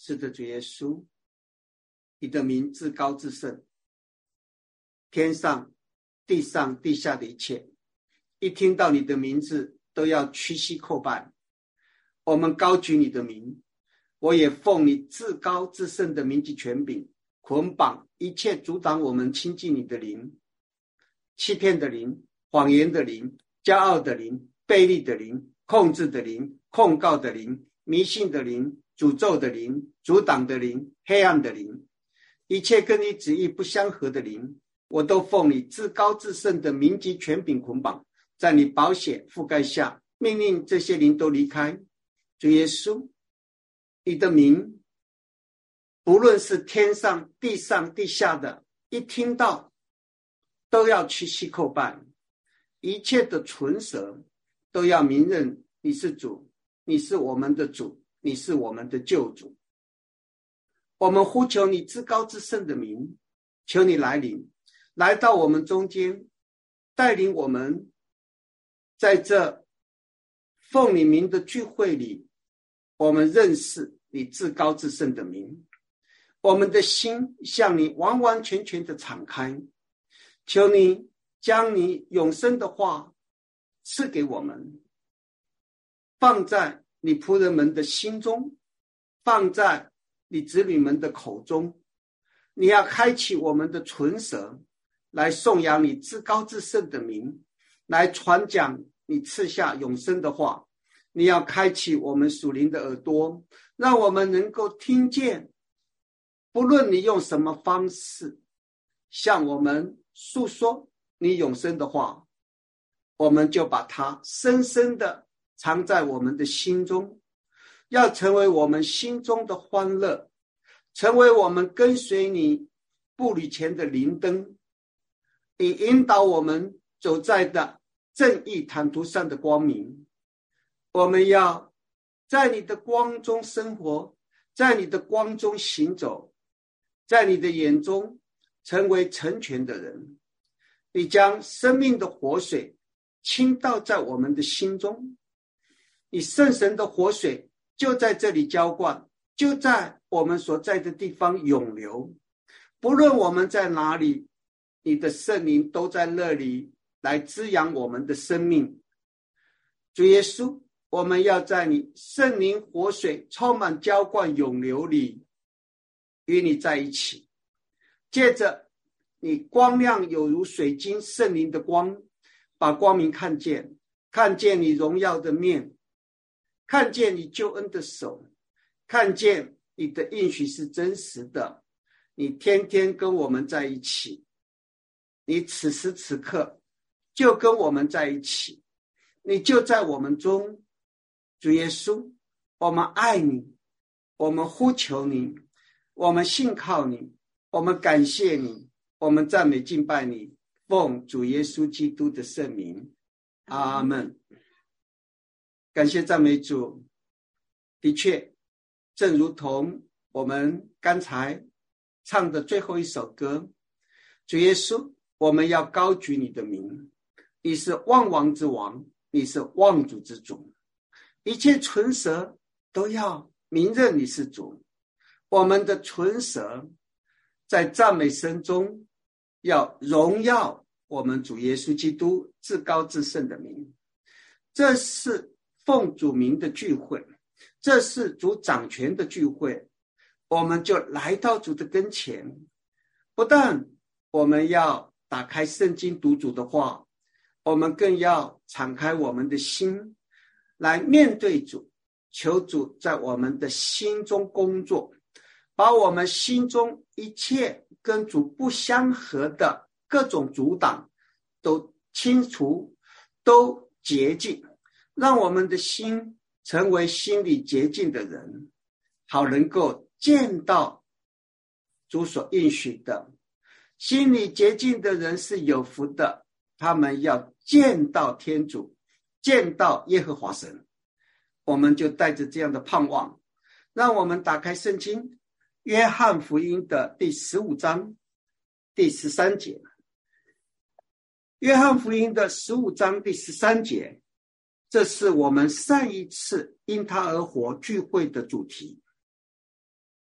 是的，主耶稣，你的名至高至圣，天上地上地下的一切，一听到你的名字都要屈膝叩拜。我们高举你的名，我也奉你至高至圣的名及权柄，捆绑一切阻挡我们亲近你的灵，欺骗的灵，谎言的灵，骄傲的灵，悖逆的灵，控制的灵，控告的灵，迷信的灵，诅咒的灵，阻挡的灵，黑暗的灵，一切跟你旨意不相合的灵，我都奉你至高至圣的名及权柄捆绑，在你宝血覆盖下，命令这些灵都离开。主耶稣，你的名不论是天上地上地下的，一听到都要屈膝叩拜，一切的唇舌都要明认你是主，你是我们的主，你是我们的救主。我们呼求你至高至圣的名，求你来临，来到我们中间，带领我们在这奉你名的聚会里，我们认识你至高至圣的名，我们的心向你完完全全的敞开，求你将你永生的话赐给我们，放在你仆人们的心中，放在你子女们的口中。你要开启我们的唇舌，来颂扬你至高至圣的名，来传讲你赐下永生的话。你要开启我们属灵的耳朵，让我们能够听见，不论你用什么方式向我们诉说你永生的话，我们就把它深深的藏在我们的心中，要成为我们心中的欢乐，成为我们跟随你步履前的灵灯，以引导我们走在的正义坦途上的光明。我们要在你的光中生活，在你的光中行走，在你的眼中成为成全的人。你将生命的活水倾倒在我们的心中，你圣神的活水就在这里浇灌，就在我们所在的地方涌流。不论我们在哪里，你的圣灵都在那里来滋养我们的生命。主耶稣，我们要在你圣灵活水充满浇灌涌流里与你在一起，借着你光亮有如水晶圣灵的光，把光明看见，看见你荣耀的面，看见你救恩的手，看见你的应许是真实的。你天天跟我们在一起，你此时此刻就跟我们在一起，你就在我们中。主耶稣，我们爱你，我们呼求你，我们信靠你，我们感谢你，我们赞美敬拜你，奉主耶稣基督的圣名，阿们。感谢赞美主。的确，正如同我们刚才唱的最后一首歌，主耶稣，我们要高举你的名，你是万王之王，你是万主之主，一切唇舌都要明认你是主。我们的唇舌在赞美声中要荣耀我们主耶稣基督至高至圣的名。这是奉主名的聚会，这是主掌权的聚会。我们就来到主的跟前，不但我们要打开圣经读主的话，我们更要敞开我们的心来面对主，求主在我们的心中工作，把我们心中一切跟主不相合的各种阻挡都清除，都洁净，让我们的心成为心里洁净的人，好能够见到主所应许的。心里洁净的人是有福的，他们要见到天主，见到耶和华神。我们就带着这样的盼望，让我们打开圣经，约翰福音的第15章第13节。约翰福音的15章第13节，这是我们上一次因他而活聚会的主题。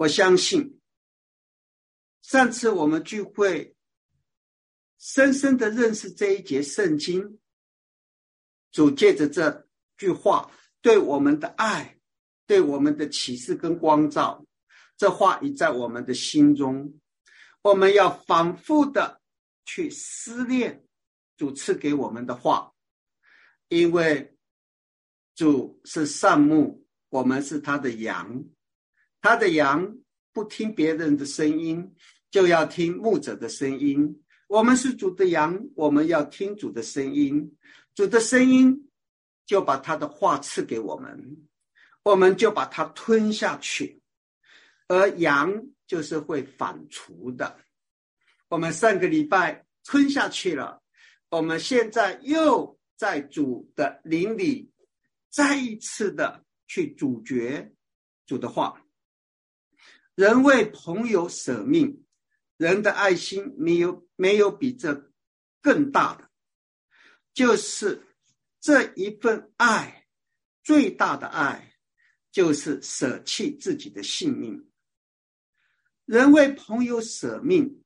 我相信上次我们聚会深深的认识这一节圣经，主借着这句话对我们的爱，对我们的启示跟光照，这话已在我们的心中。我们要反复的去思念主赐给我们的话，因为主是善牧，我们是他的羊，他的羊不听别人的声音，就要听牧者的声音。我们是主的羊，我们要听主的声音，主的声音就把他的话赐给我们，我们就把它吞下去，而羊就是会反刍的。我们上个礼拜吞下去了，我们现在又在主的灵里再一次的去咀嚼主的话。人为朋友舍命，人的爱心没有比这更大的，就是这一份爱，最大的爱就是舍弃自己的性命。人为朋友舍命，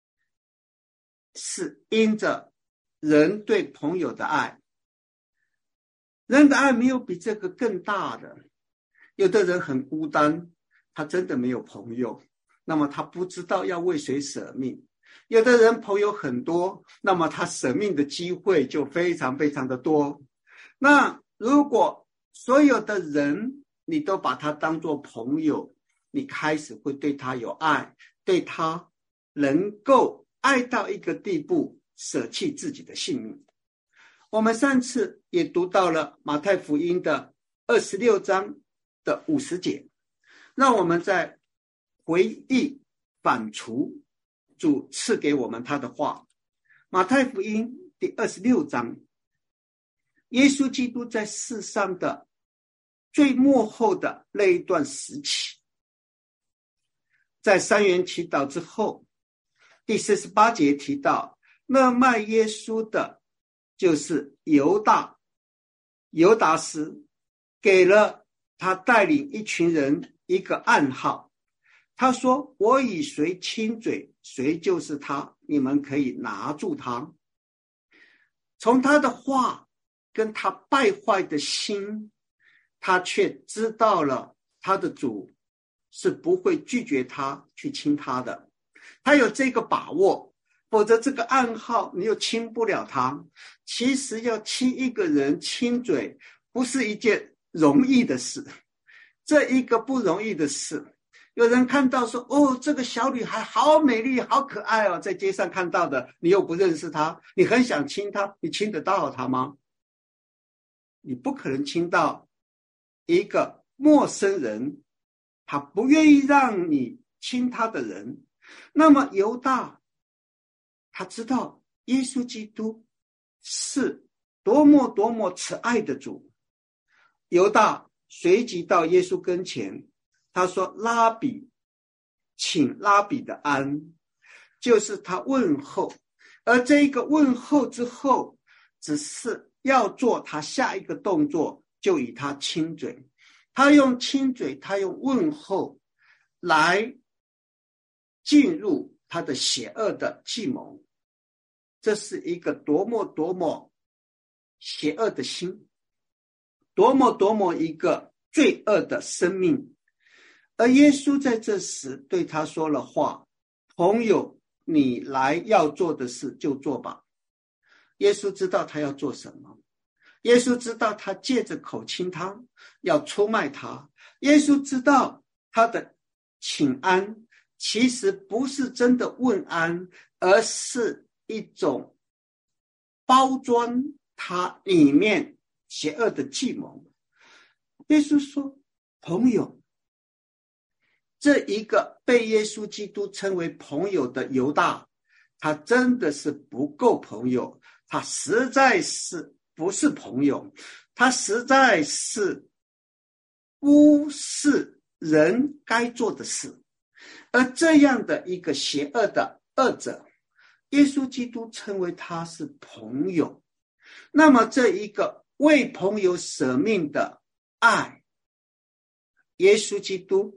是因着人对朋友的爱，人的爱没有比这个更大的。有的人很孤单，他真的没有朋友，那么他不知道要为谁舍命。有的人朋友很多，那么他舍命的机会就非常非常的多。那如果所有的人你都把他当作朋友，你开始会对他有爱，对他能够爱到一个地步，舍弃自己的性命。我们上次也读到了马太福音的26章的50节，让我们再回忆反刍主赐给我们他的话。马太福音第26章，耶稣基督在世上的最末后的那一段时期，在三元祈祷之后，第48节提到，那卖耶稣的就是犹达斯，给了他带领一群人一个暗号。他说，我以谁亲嘴，谁就是他，你们可以拿住他。从他的话跟他败坏的心，他却知道了他的主是不会拒绝他去亲他的，他有这个把握，否则这个暗号你又亲不了他。其实要亲一个人亲嘴不是一件容易的事，这一个不容易的事。有人看到说，哦，这个小女孩好美丽好可爱哦，在街上看到的，你又不认识她，你很想亲她，你亲得到她吗？你不可能亲到一个陌生人，他不愿意让你亲他的人。那么犹大他知道耶稣基督是多么多么慈爱的主。犹大随即到耶稣跟前，他说，拉比，请拉比的安，就是他问候。而这一个问候之后，只是要做他下一个动作，就以他亲嘴。他用亲嘴，他用问候来进入他的邪恶的计谋。这是一个多么多么邪恶的心，多么多么一个罪恶的生命。而耶稣在这时对他说了话，朋友，你来要做的事就做吧。耶稣知道他要做什么，耶稣知道他借着口亲他要出卖他，耶稣知道他的请安其实不是真的问安，而是一种包装他里面邪恶的计谋。耶稣说，朋友，这一个被耶稣基督称为朋友的犹大，他真的是不够朋友，他实在是不是朋友，他实在是不是人该做的事。而这样的一个邪恶的恶者，耶稣基督称为他是朋友。那么这一个为朋友舍命的爱，耶稣基督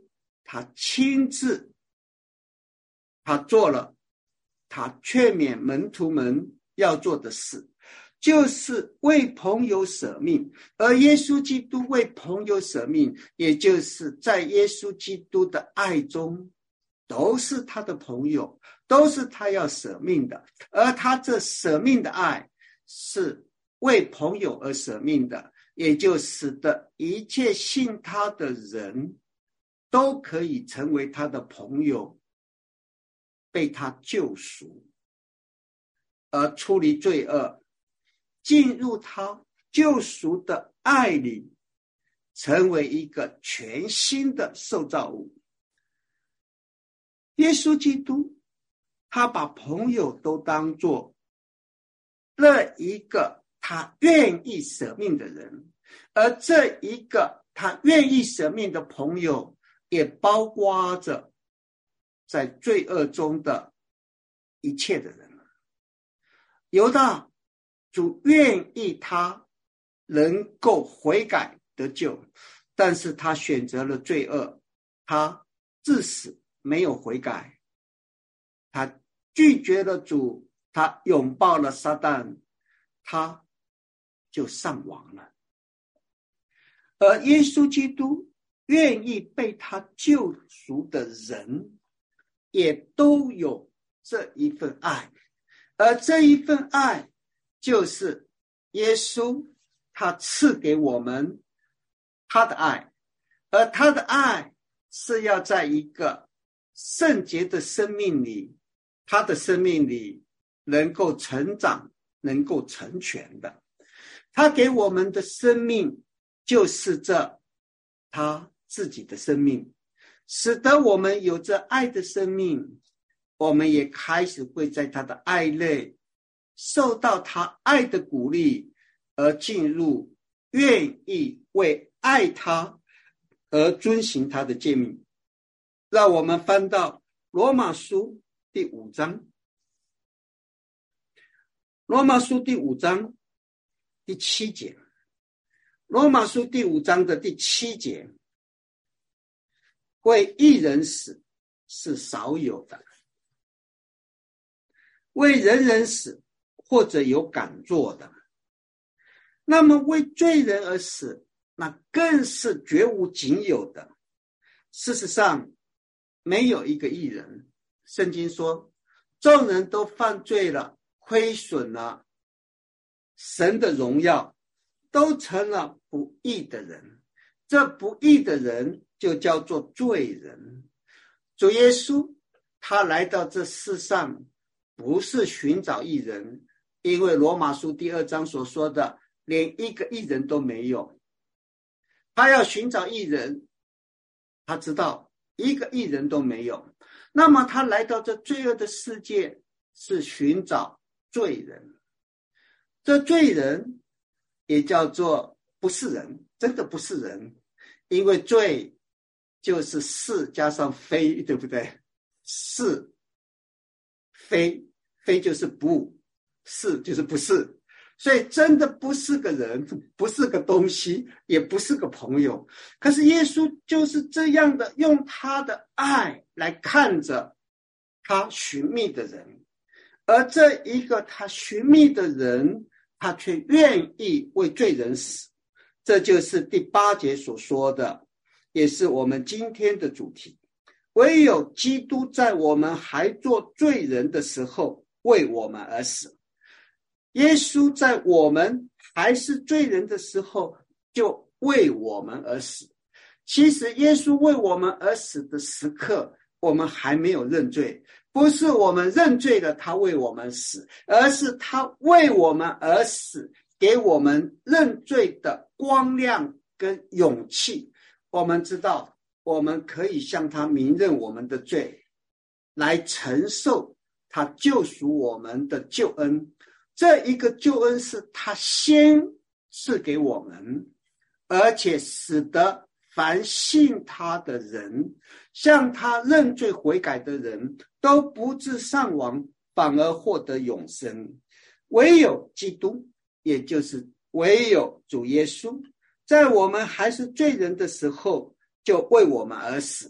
他亲自他做了他劝勉门徒们要做的事，就是为朋友舍命。而耶稣基督为朋友舍命，也就是在耶稣基督的爱中，都是他的朋友，都是他要舍命的。而他这舍命的爱是为朋友而舍命的，也就使得一切信他的人都可以成为他的朋友，被他救赎，而出离罪恶，进入他救赎的爱里，成为一个全新的受造物。耶稣基督他把朋友都当作那一个他愿意舍命的人，而这一个他愿意舍命的朋友，也包括着在罪恶中的一切的人。犹大主愿意他能够悔改得救，但是他选择了罪恶，他至死没有悔改，他拒绝了主，他拥抱了撒旦，他就丧亡了。而耶稣基督愿意被他救赎的人，也都有这一份爱，而这一份爱就是耶稣他赐给我们他的爱，而他的爱是要在一个圣洁的生命里，他的生命里能够成长，能够成全的。他给我们的生命就是这他自己的生命，使得我们有着爱的生命，我们也开始会在他的爱内受到他爱的鼓励，而进入愿意为爱他而遵行他的诫命。让我们翻到罗马书第5章，罗马书第5章第7节，罗马书第5章的第7节，为一人死是少有的，为人人死或者有敢做的，那么为罪人而死，那更是绝无仅有的。事实上没有一个义人，圣经说众人都犯罪了，亏损了神的荣耀，都成了不义的人，这不义的人就叫做罪人。主耶稣他来到这世上不是寻找义人，因为罗马书第2章所说的连一个义人都没有。他要寻找义人，他知道一个义人都没有，那么他来到这罪恶的世界是寻找罪人。这罪人也叫做不是人，真的不是人，因为罪就是是加上非，对不对？是非，非就是不，是就是不是，所以真的不是个人，不是个东西，也不是个朋友。可是耶稣就是这样的用他的爱来看着他寻觅的人，而这一个他寻觅的人，他却愿意为罪人死。这就是第8节所说的，也是我们今天的主题。唯有基督在我们还做罪人的时候为我们而死。耶稣在我们还是罪人的时候就为我们而死。其实耶稣为我们而死的时刻，我们还没有认罪，不是我们认罪了他为我们死，而是他为我们而死，给我们认罪的光亮跟勇气。我们知道我们可以向他明认我们的罪，来承受他救赎我们的救恩。这一个救恩是他先赐给我们，而且使得凡信他的人，向他认罪悔改的人，都不致丧亡，反而获得永生。唯有基督，也就是唯有主耶稣，在我们还是罪人的时候就为我们而死。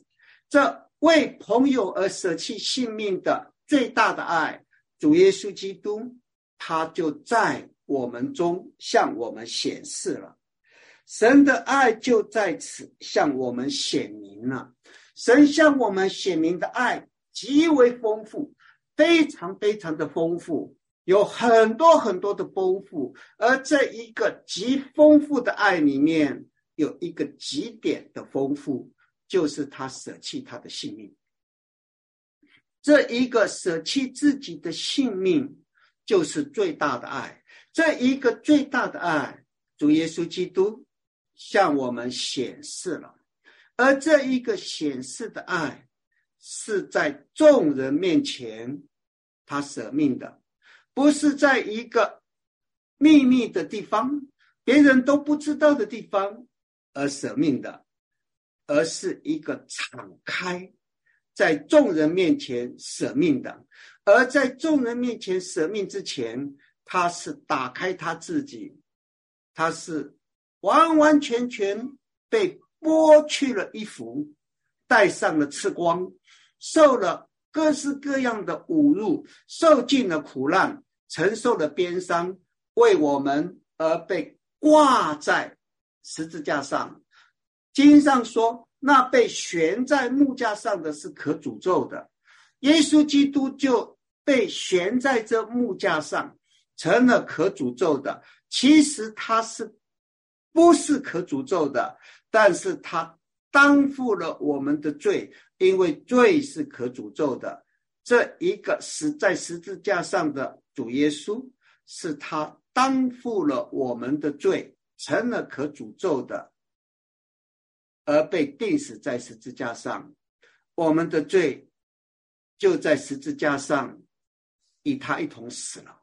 这为朋友而舍弃性命的最大的爱，主耶稣基督，他就在我们中向我们显示了。神的爱就在此向我们显明了。神向我们显明的爱极为丰富，非常非常的丰富，有很多很多的丰富。而这一个极丰富的爱里面，有一个极点的丰富，就是他舍弃他的性命。这一个舍弃自己的性命，就是最大的爱。这一个最大的爱，主耶稣基督向我们显示了。而这一个显示的爱，是在众人面前他舍命的，不是在一个秘密的地方，别人都不知道的地方而舍命的，而是一个敞开，在众人面前舍命的。而在众人面前舍命之前，他是打开他自己，他是完完全全被剥去了衣服，戴上了赤光，受了各式各样的侮辱，受尽了苦难，承受了鞭伤，为我们而被挂在十字架上。经上说，那被悬在木架上的是可诅咒的，耶稣基督就被悬在这木架上，成了可诅咒的。其实他是不是可诅咒的，但是他担负了我们的罪，因为罪是可诅咒的。这一个死在十字架上的主耶稣，是他担负了我们的罪，成了可诅咒的，而被钉死在十字架上。我们的罪就在十字架上与他一同死了。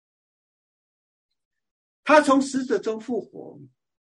他从死者中复活，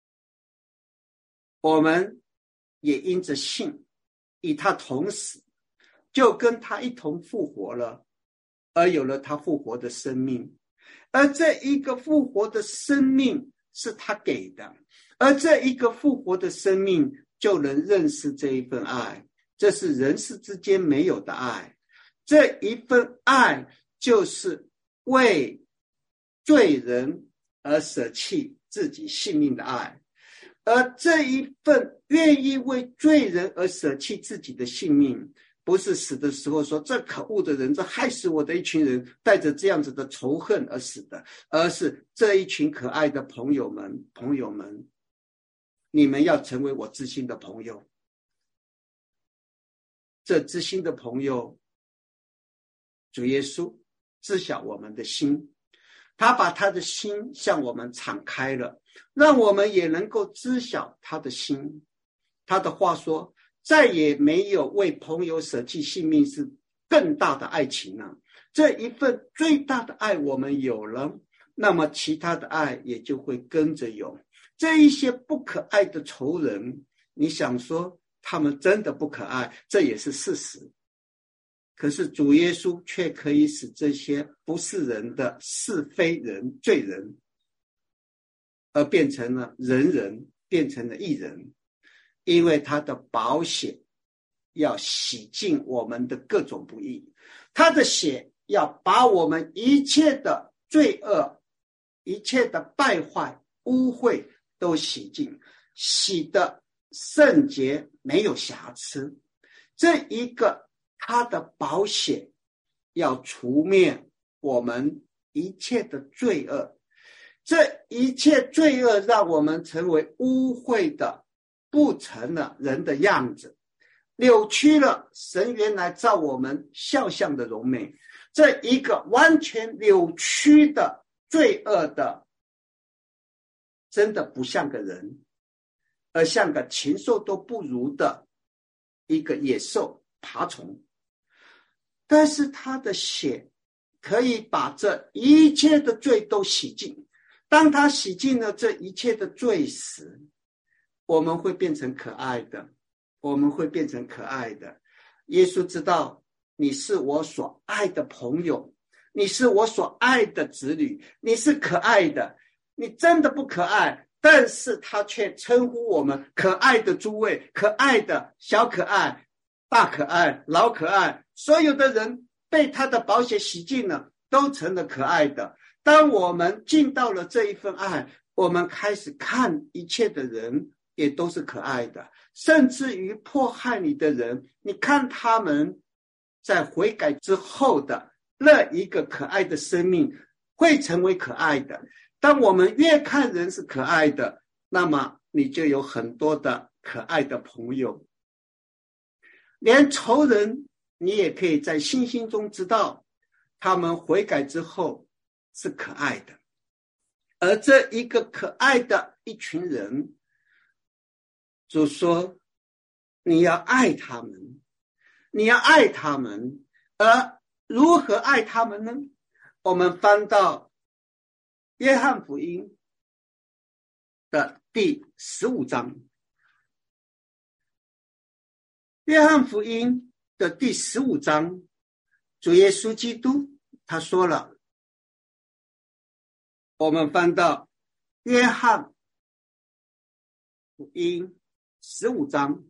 我们也因着信与他同死，就跟他一同复活了，而有了他复活的生命。而这一个复活的生命是他给的，而这一个复活的生命就能认识这一份爱，这是人世之间没有的爱。这一份爱就是为罪人而舍弃自己性命的爱。而这一份愿意为罪人而舍弃自己的性命，不是死的时候说这可恶的人，这害死我的一群人，带着这样子的仇恨而死的，而是这一群可爱的朋友们，你们要成为我知心的朋友。这知心的朋友，主耶稣知晓我们的心，他把他的心向我们敞开了，让我们也能够知晓他的心。他的话说，再也没有为朋友舍弃性命是更大的爱情了。这一份最大的爱我们有了，那么其他的爱也就会跟着有。这一些不可爱的仇人，你想说他们真的不可爱，这也是事实。可是主耶稣却可以使这些不是人的是非人、罪人，而变成了人，变成了义人。因为他的宝血要洗净我们的各种不义，他的血要把我们一切的罪恶、一切的败坏、污秽都洗净，洗的圣洁，没有瑕疵。这一个他的宝血要除灭我们一切的罪恶，这一切罪恶让我们成为污秽的，不成了人的样子，扭曲了神原来造我们肖像的荣美。这一个完全扭曲的罪恶的，真的不像个人，而像个禽兽都不如的一个野兽爬虫。但是他的血可以把这一切的罪都洗净。当他洗净了这一切的罪时，我们会变成可爱的，我们会变成可爱的。耶稣知道你是我所爱的朋友，你是我所爱的子女，你是可爱的，你真的不可爱，但是他却称呼我们可爱的诸位，可爱的小可爱， 大可爱、老可爱，所有的人被他的宝血洗净了，都成了可爱的。当我们进到了这一份爱，我们开始看一切的人也都是可爱的，甚至于迫害你的人，你看他们在悔改之后的那一个可爱的生命会成为可爱的。当我们越看人是可爱的，那么你就有很多的可爱的朋友。连仇人你也可以在信心中知道他们悔改之后是可爱的。而这一个可爱的一群人，主说你要爱他们，你要爱他们。而如何爱他们呢？我们翻到约翰福音的第15章，约翰福音的第15章，主耶稣基督他说了，我们翻到约翰福音15章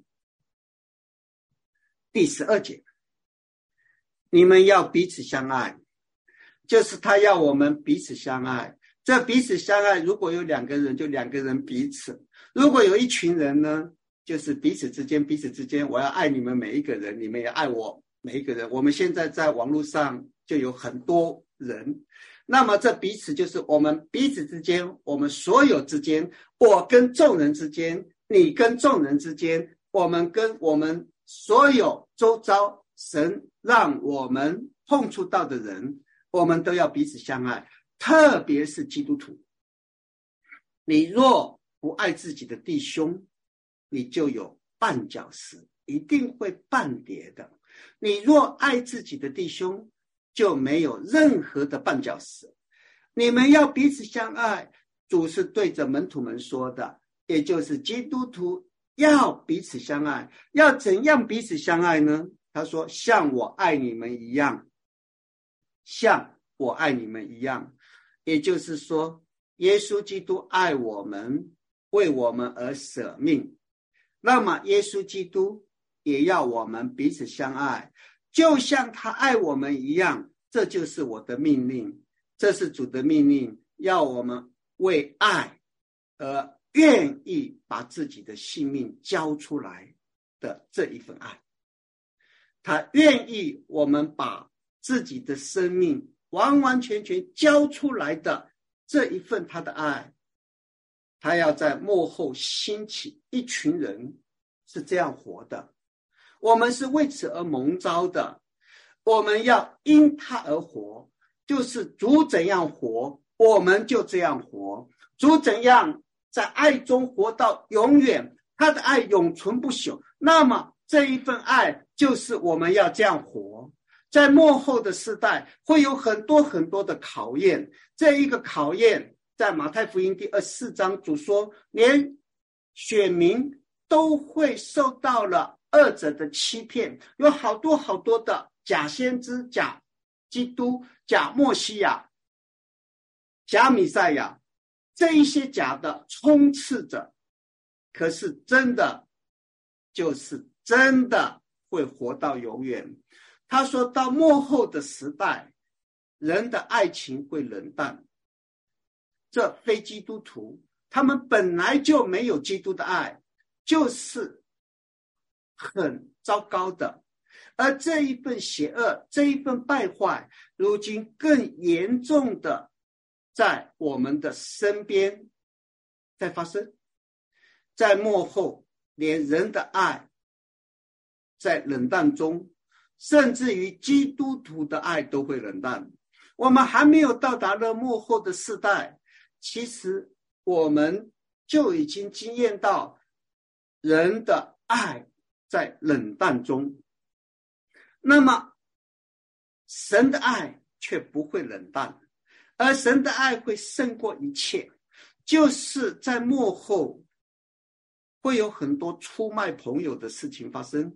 第12节，你们要彼此相爱，就是他要我们彼此相爱。这彼此相爱，如果有2个人就2个人彼此，如果有一群人呢，就是彼此之间，我要爱你们每一个人，你们也爱我每一个人。我们现在在网络上就有很多人，那么这彼此就是我们彼此之间，我们所有之间，我跟众人之间，你跟众人之间，我们跟我们所有周遭神让我们碰触到的人，我们都要彼此相爱，特别是基督徒。你若不爱自己的弟兄，你就有绊脚石，一定会绊跌的。你若爱自己的弟兄，就没有任何的绊脚石。你们要彼此相爱，主是对着门徒们说的，也就是基督徒要彼此相爱。要怎样彼此相爱呢？他说像我爱你们一样，像我爱你们一样。也就是说耶稣基督爱我们，为我们而舍命，那么耶稣基督也要我们彼此相爱，就像他爱我们一样。这就是我的命令，这是主的命令，要我们为爱而愿意把自己的性命交出来的这一份爱。他愿意我们把自己的生命完完全全交出来的这一份他的爱。他要在末后兴起一群人是这样活的，我们是为此而蒙召的，我们要因他而活，就是主怎样活我们就这样活，主怎样在爱中活到永远，他的爱永存不朽，那么这一份爱就是我们要这样活。在末后的世代会有很多很多的考验，这一个考验在马太福音第24章，主说连选民都会受到了二者的欺骗，有好多好多的假先知、假基督、假默西亚、假弥赛亚，这一些假的充斥着，可是真的就是真的会活到永远。他说到末后的时代，人的爱情会冷淡，这非基督徒他们本来就没有基督的爱，就是很糟糕的。而这一份邪恶，这一份败坏，如今更严重的在我们的身边在发生。在末后，连人的爱在冷淡中，甚至于基督徒的爱都会冷淡。我们还没有到达了末后的世代，其实我们就已经经验到人的爱在冷淡中，那么神的爱却不会冷淡，而神的爱会胜过一切。就是在末后会有很多出卖朋友的事情发生，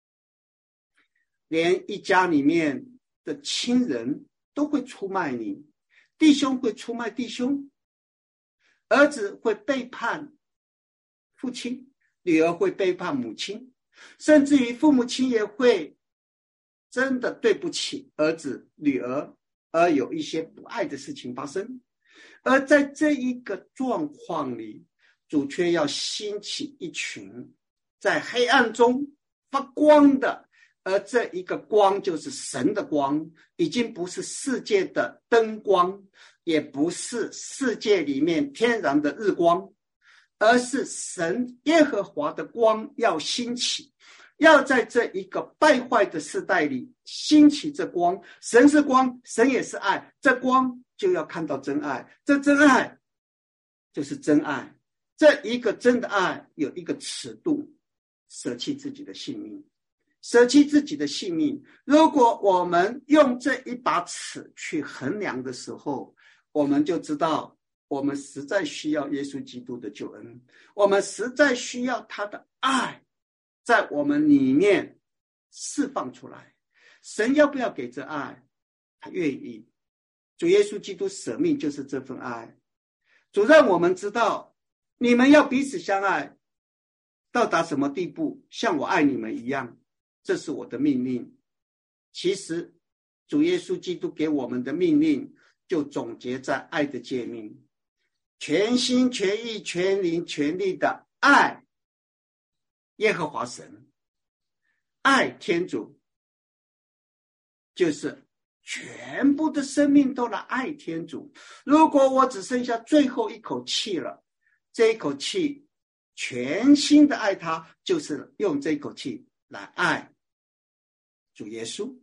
连一家里面的亲人都会出卖你，弟兄会出卖弟兄，儿子会背叛父亲，女儿会背叛母亲， 甚至于父母亲也会真的对不起儿子女儿，而有一些不爱的事情发生。而在这一个状况里，主却要兴起一群在黑暗中发光的，而这一个光就是神的光，已经不是世界的灯光，也不是世界里面天然的日光，而是神耶和华的光要兴起，要在这一个败坏的世代里兴起这光。神是光，神也是爱，这光就要看到真爱，这真爱就是真爱。这一个真的爱有一个尺度，舍弃自己的性命，舍弃自己的性命。如果我们用这一把尺去衡量的时候，我们就知道我们实在需要耶稣基督的救恩，我们实在需要他的爱在我们里面释放出来。神要不要给这爱？他愿意。主耶稣基督舍命就是这份爱。主让我们知道，你们要彼此相爱，到达什么地步？像我爱你们一样，这是我的命令。其实主耶稣基督给我们的命令就总结在爱的诫命，全心全意全灵全力的爱耶和华神，爱天主，就是全部的生命都来爱天主。如果我只剩下最后一口气了，这一口气全心的爱他，就是用这一口气来爱主耶稣。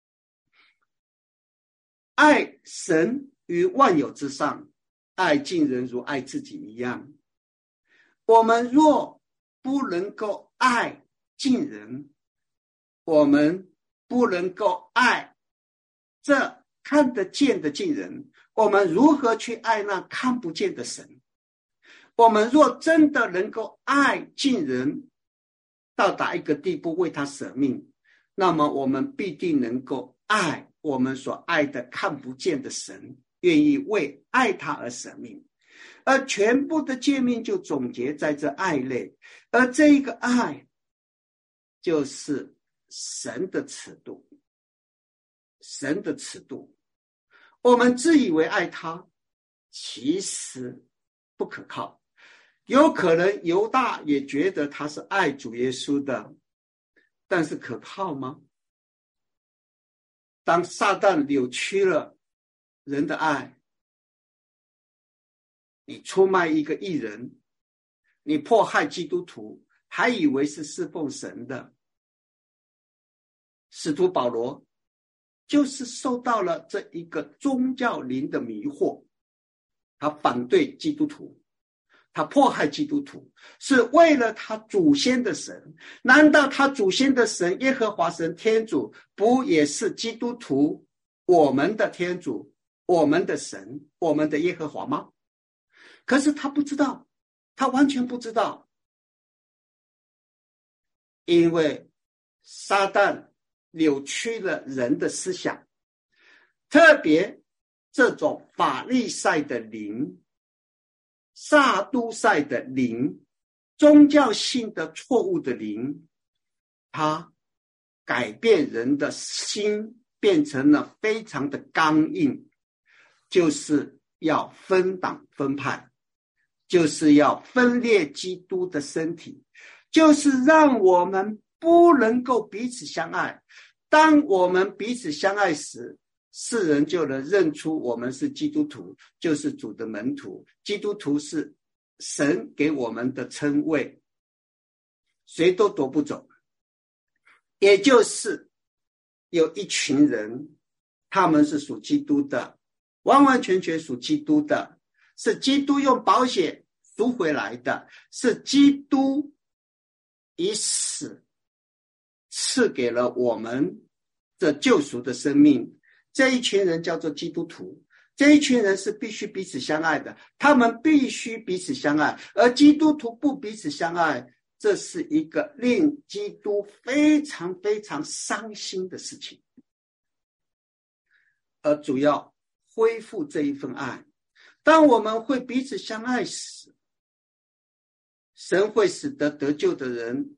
爱神于万有之上，爱近人如爱自己一样。我们若不能够爱近人，我们不能够爱这看得见的近人，我们如何去爱那看不见的神？我们若真的能够爱近人，到达一个地步为他舍命，那么我们必定能够爱我们所爱的看不见的神，愿意为爱他而舍命。而全部的诫命就总结在这爱类，而这一个爱就是神的尺度。神的尺度，我们自以为爱他，其实不可靠。有可能犹大也觉得他是爱主耶稣的，但是可靠吗？当撒旦扭曲了人的爱，你出卖一个义人，你迫害基督徒，还以为是侍奉神的。使徒保罗就是受到了这一个宗教灵的迷惑，他反对基督徒，他迫害基督徒，是为了他祖先的神。难道他祖先的神耶和华神天主不也是基督徒我们的天主，我们的神，我们的耶和华吗？可是他不知道，他完全不知道，因为撒旦扭曲了人的思想，特别这种法利赛的灵、撒都赛的灵、宗教性的错误的灵，它改变人的心，变成了非常的刚硬，就是要分党分派，就是要分裂基督的身体，就是让我们不能够彼此相爱。当我们彼此相爱时，世人就能认出我们是基督徒，就是主的门徒。基督徒是神给我们的称谓，谁都夺不走。也就是有一群人，他们是属基督的，完完全全属基督的，是基督用宝血赎回来的，是基督以死赐给了我们这救赎的生命。这一群人叫做基督徒，这一群人是必须彼此相爱的，他们必须彼此相爱。而基督徒不彼此相爱，这是一个令基督非常非常伤心的事情。而主要恢复这一份爱，当我们会彼此相爱时，神会使得得救的人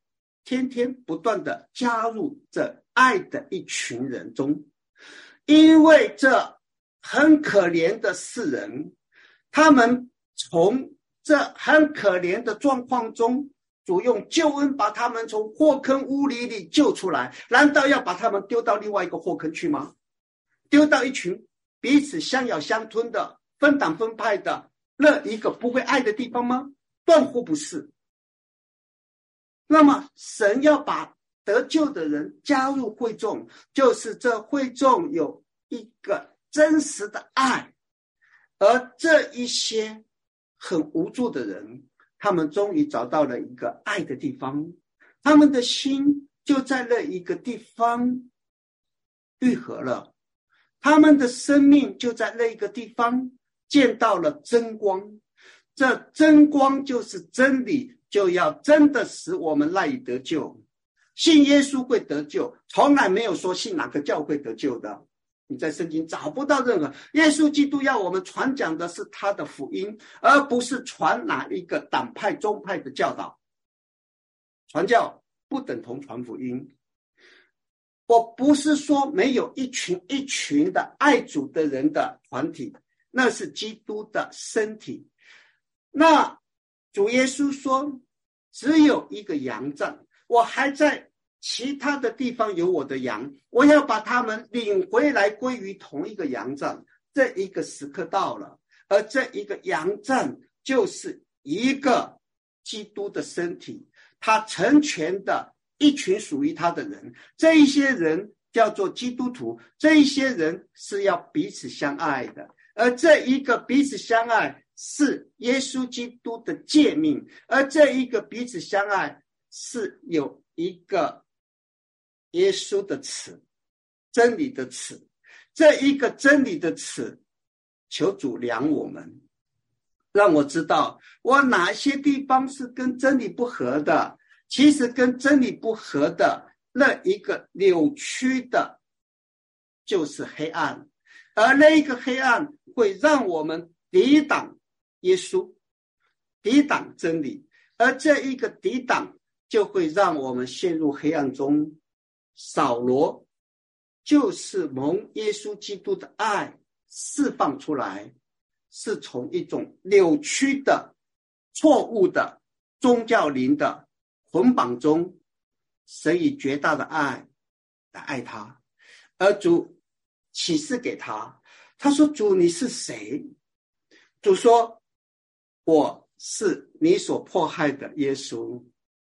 天天不断的加入这爱的一群人中，因为这很可怜的世人，他们从这很可怜的状况中，主用救恩把他们从祸坑污泥里救出来，难道要把他们丢到另外一个祸坑去吗？丢到一群彼此相咬相吞的分党分派的那一个不会爱的地方吗？断乎不是。那么神要把得救的人加入会众，就是这会众有一个真实的爱，而这一些很无助的人，他们终于找到了一个爱的地方，他们的心就在那一个地方愈合了，他们的生命就在那个地方见到了真光。这真光就是真理，就要真的使我们赖以得救。信耶稣会得救，从来没有说信哪个教会得救的。你在圣经找不到任何，耶稣基督要我们传讲的是他的福音，而不是传哪一个党派宗派的教导。传教不等同传福音。我不是说没有一群一群的爱主的人的团体，那是基督的身体。那主耶稣说只有一个羊站，我还在其他的地方有我的羊，我要把他们领回来归于同一个羊站。这一个时刻到了，而这一个羊站就是一个基督的身体，他成全的一群属于他的人，这一些人叫做基督徒，这一些人是要彼此相爱的，而这一个彼此相爱是耶稣基督的诫命，而这一个彼此相爱是有一个耶稣的词，真理的词。这一个真理的词，求主量我们，让我知道我哪些地方是跟真理不合的。其实跟真理不合的那一个扭曲的就是黑暗，而那一个黑暗会让我们抵挡耶稣，抵挡真理，而这一个抵挡就会让我们陷入黑暗中。扫罗就是蒙耶稣基督的爱释放出来，是从一种扭曲的错误的宗教灵的捆绑中，神以绝大的爱来爱他，而主启示给他，他说主你是谁？主说我是你所迫害的耶稣。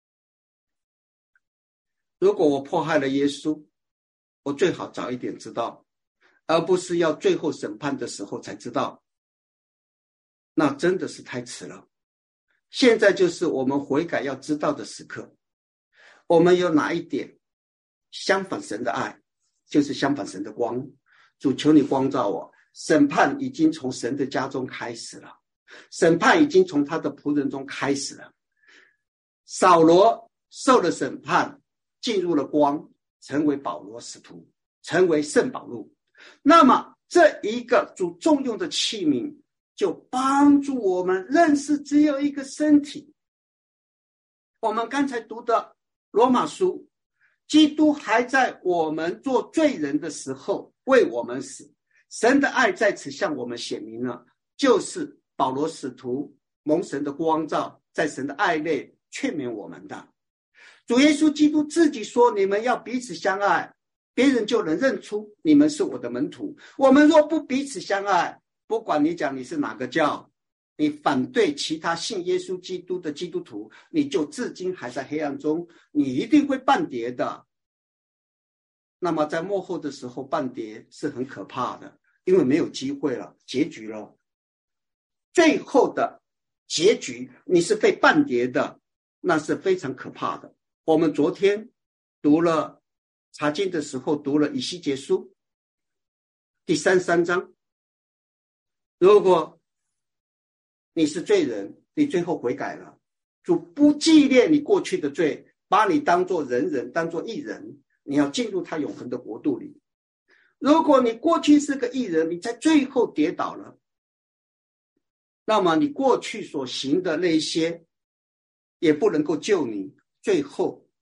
如果我迫害了耶稣，我最好早一点知道，而不是要最后审判的时候才知道，那真的是太迟了。现在就是我们悔改要知道的时刻。我们有哪一点相反神的爱，就是相反神的光。主求你光照我，审判已经从神的家中开始了，审判已经从他的仆人中开始了。扫罗受了审判，进入了光，成为保罗使徒，成为圣保禄。那么这一个主重用的器皿，就帮助我们认识只有一个身体。我们刚才读的罗马书，基督还在我们做罪人的时候为我们死，神的爱在此向我们显明了，就是保罗使徒蒙神的光照，在神的爱内劝勉我们的。主耶稣基督自己说，你们要彼此相爱，别人就能认出你们是我的门徒。我们若不彼此相爱，不管你讲你是哪个教，你反对其他信耶稣基督的基督徒，你就至今还在黑暗中，你一定会絆跌的。那么在末后的时候絆跌是很可怕的，因为没有机会了，结局了。最后的结局你是被絆跌的，那是非常可怕的。我们昨天读了查经的时候，读了以西结书第33章。如果你是罪人，你最后悔改了，主不纪念你过去的罪，把你当作人，当作义人，你要进入他永恒的国度里。如果你过去是个义人，你在最后跌倒了，那么你过去所行的那些也不能够救你，最后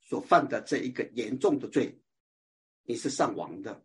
所犯的这一个严重的罪，你是上王的。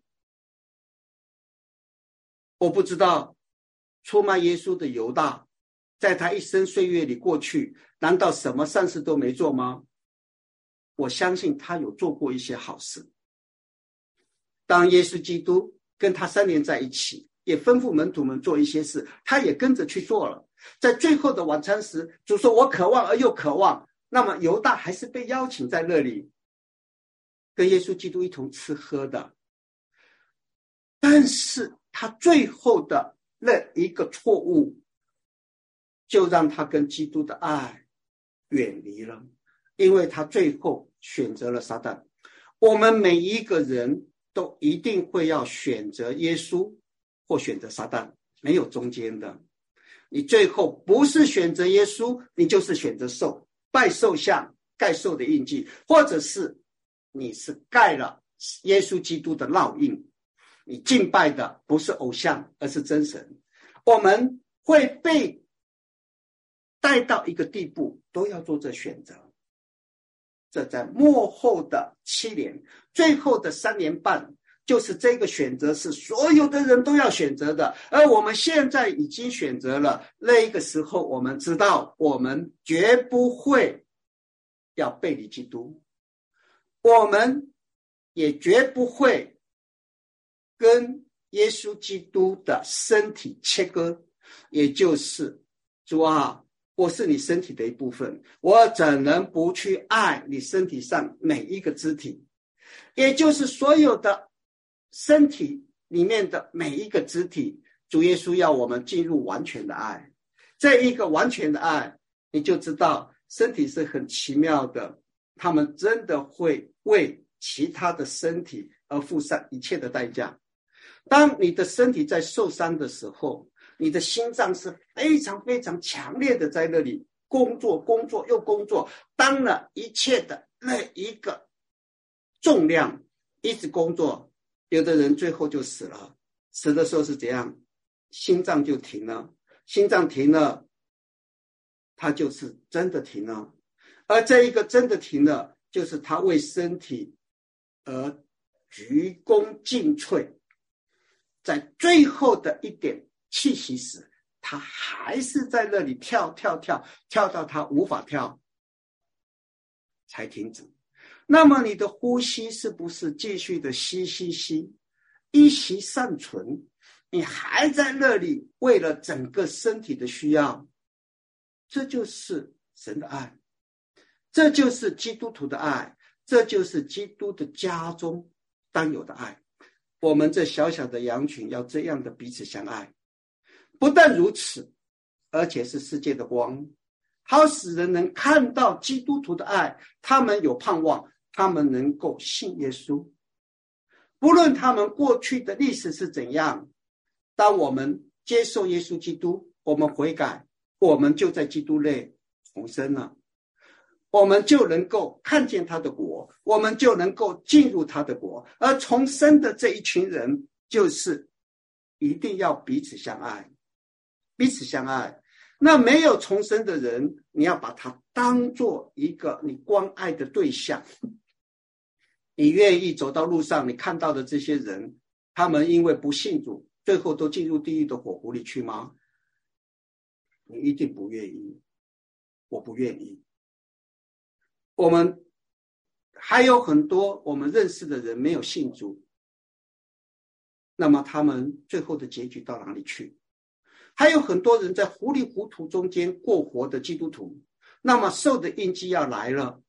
我不知道出卖耶稣的犹大，在他一生岁月里过去，难道什么善事都没做吗？我相信他有做过一些好事。当耶稣基督跟他3年在一起，也吩咐门徒们做一些事，他也跟着去做了。在最后的晚餐时，主说我渴望而又渴望，那么犹大还是被邀请在那里跟耶稣基督一同吃喝的。但是他最后的那一个错误，就让他跟基督的爱远离了，因为他最后选择了撒旦。我们每一个人都一定会要选择耶稣或选择撒旦，没有中间的。你最后不是选择耶稣，你就是选择兽，拜兽像，盖兽的印记，或者是你是盖了耶稣基督的烙印，你敬拜的不是偶像，而是真神。我们会被带到一个地步，都要做这选择。这在末后的7年，最后的3年半，就是这个选择是所有的人都要选择的。而我们现在已经选择了，那个时候我们知道，我们绝不会要背离基督，我们也绝不会跟耶稣基督的身体切割，也就是主啊，我是你身体的一部分，我怎能不去爱你身体上每一个肢体，也就是所有的身体里面的每一个肢体，主耶稣要我们进入完全的爱。这一个完全的爱，你就知道身体是很奇妙的，他们真的会为其他的身体而付上一切的代价。当你的身体在受伤的时候，你的心脏是非常非常强烈的在那里工作又工作，当了一切的那一个重量一直工作，有的人最后就死了。死的时候是怎样？心脏就停了，心脏停了，他就是真的停了。而这一个真的停了，就是他为身体而鞠躬尽瘁，在最后的一点气息时，他还是在那里跳到他无法跳才停止。那么你的呼吸是不是继续的吸，一息尚存？你还在那里为了整个身体的需要，这就是神的爱，这就是基督徒的爱，这就是基督的家中当有的爱。我们这小小的羊群要这样的彼此相爱。不但如此，而且是世界的光，好使人能看到基督徒的爱，他们有盼望，他们能够信耶稣。不论他们过去的历史是怎样，当我们接受耶稣基督，我们悔改，我们就在基督内重生了，我们就能够看见他的国，我们就能够进入他的国。而重生的这一群人，就是一定要彼此相爱，彼此相爱。那没有重生的人，你要把他当作一个你关爱的对象。你愿意走到路上，你看到的这些人，他们因为不信主，最后都进入地狱的火湖里去吗？你一定不愿意，我不愿意。我们还有很多我们认识的人没有信主，那么他们最后的结局到哪里去？还有很多人在糊里糊涂中间过活的基督徒，那么兽的印记要来了，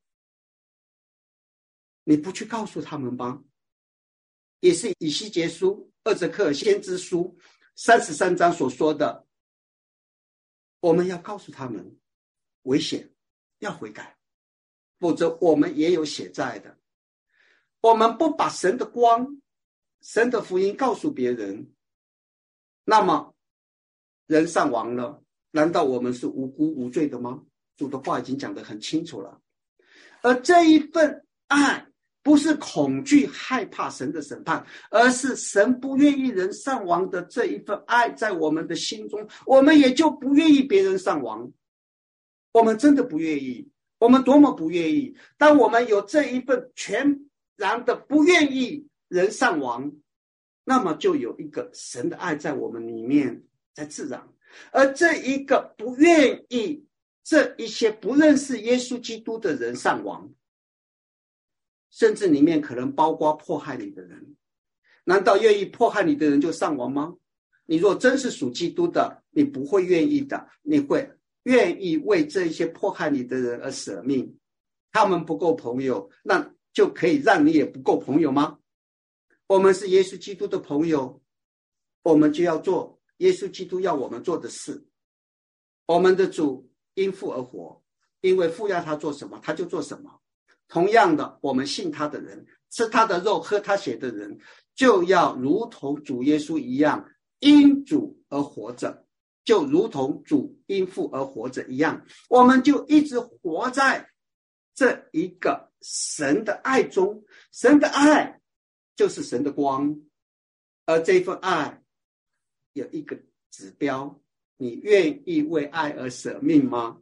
你不去告诉他们吧？也是以西结书、厄则克尔先知书33章所说的，我们要告诉他们危险，要悔改，否则我们也有血债的。我们不把神的光、神的福音告诉别人，那么人上亡了，难道我们是无辜无罪的吗？主的话已经讲得很清楚了。而这一份爱不是恐惧害怕神的审判，而是神不愿意人上亡的这一份爱在我们的心中，我们也就不愿意别人上亡。我们真的不愿意， 我们多么不愿意。当我们有这一份全然的不愿意人上王，那么就有一个神的爱在我们里面在自然。而这一个不愿意这一些不认识耶稣基督的人上王，甚至里面可能包括迫害你的人，难道愿意迫害你的人就上王吗？你若真是属基督的，你不会愿意的，你会愿意为这些迫害你的人而舍命。他们不够朋友，那就可以让你也不够朋友吗？我们是耶稣基督的朋友，我们就要做耶稣基督要我们做的事。我们的主因父而活，因为父要他做什么他就做什么。同样的，我们信他的人，吃他的肉喝他血的人，就要如同主耶稣一样因主而活着，就如同主因父而活着一样。我们就一直活在这一个神的爱中。神的爱就是神的光，而这份爱有一个指标，你愿意为爱而舍命吗？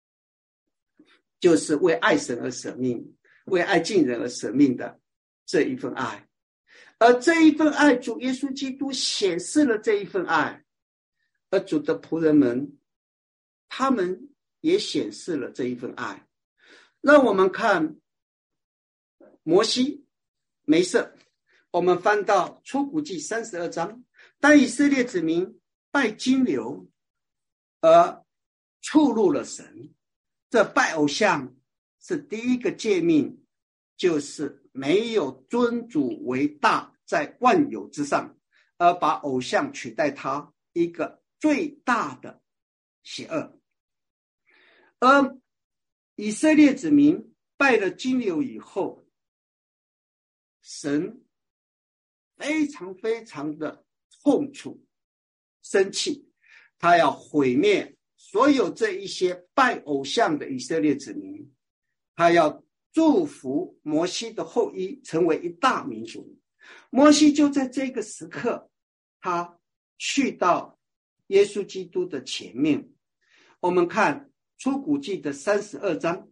就是为爱神而舍命，为爱近人而舍命的这一份爱。而这一份爱，主耶稣基督显示了这一份爱，而主的仆人们他们也显示了这一份爱。让我们看摩西没事，我们翻到出谷记32章，当以色列子民拜金牛而触怒了神，这拜偶像是第一个诫命，就是没有尊主为大在万有之上，而把偶像取代他，一个最大的邪恶。而以色列子民拜了金牛以后，神非常非常的痛楚生气，他要毁灭所有这一些拜偶像的以色列子民，他要祝福摩西的后裔成为一大民族。摩西就在这个时刻，他去到耶稣基督的前面。我们看出谷记的32章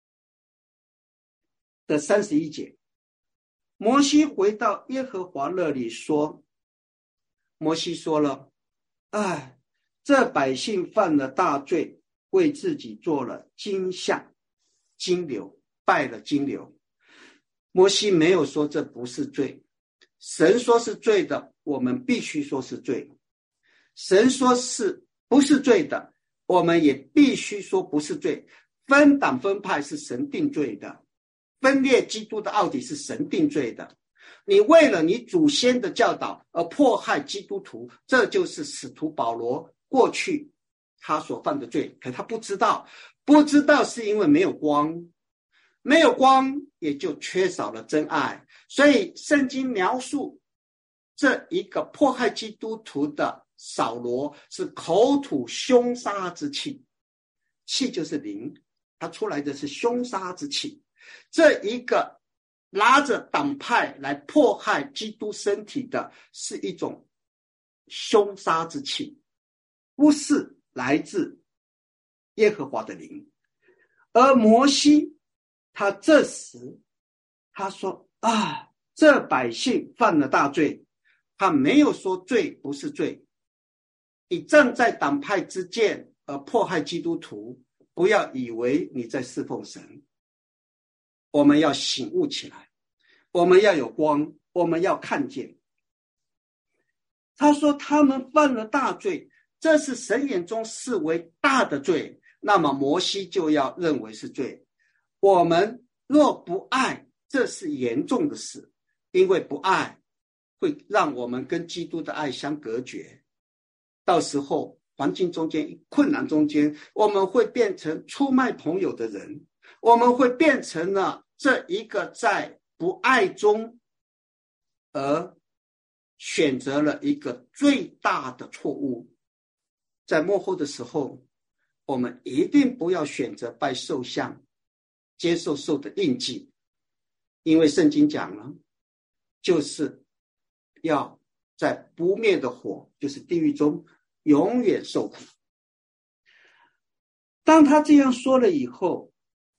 的31节，摩西回到耶和华那里说，摩西说了，这百姓犯了大罪，为自己做了金像金牛，拜了金牛。摩西没有说这不是罪，神说是罪的，我们必须说是罪。神说是不是罪的，我们也必须说不是罪。分党分派是神定罪的，分裂基督的奥体是神定罪的。你为了你祖先的教导而迫害基督徒，这就是使徒保罗过去他所犯的罪。可他不知道是因为没有光，没有光也就缺少了真爱。所以圣经描述这一个迫害基督徒的扫罗是口吐凶杀之气，气就是灵，他出来的是凶杀之气。这一个拿着党派来迫害基督身体的是一种凶杀之气，不是来自耶和华的灵。而摩西他这时他说这百姓犯了大罪，他没有说罪不是罪。你站在党派之间而迫害基督徒，不要以为你在侍奉神。我们要醒悟起来，我们要有光，我们要看见。他说他们犯了大罪，这是神眼中视为大的罪，那么摩西就要认为是罪。我们若不爱，这是严重的事，因为不爱会让我们跟基督的爱相隔绝。到时候环境中间困难中间，我们会变成出卖朋友的人，我们会变成了这一个在不爱中而选择了一个最大的错误。在末后的时候，我们一定不要选择拜兽像，接受兽的印记，因为圣经讲了，就是要在不灭的火，就是地狱中永远受苦。当他这样说了以后，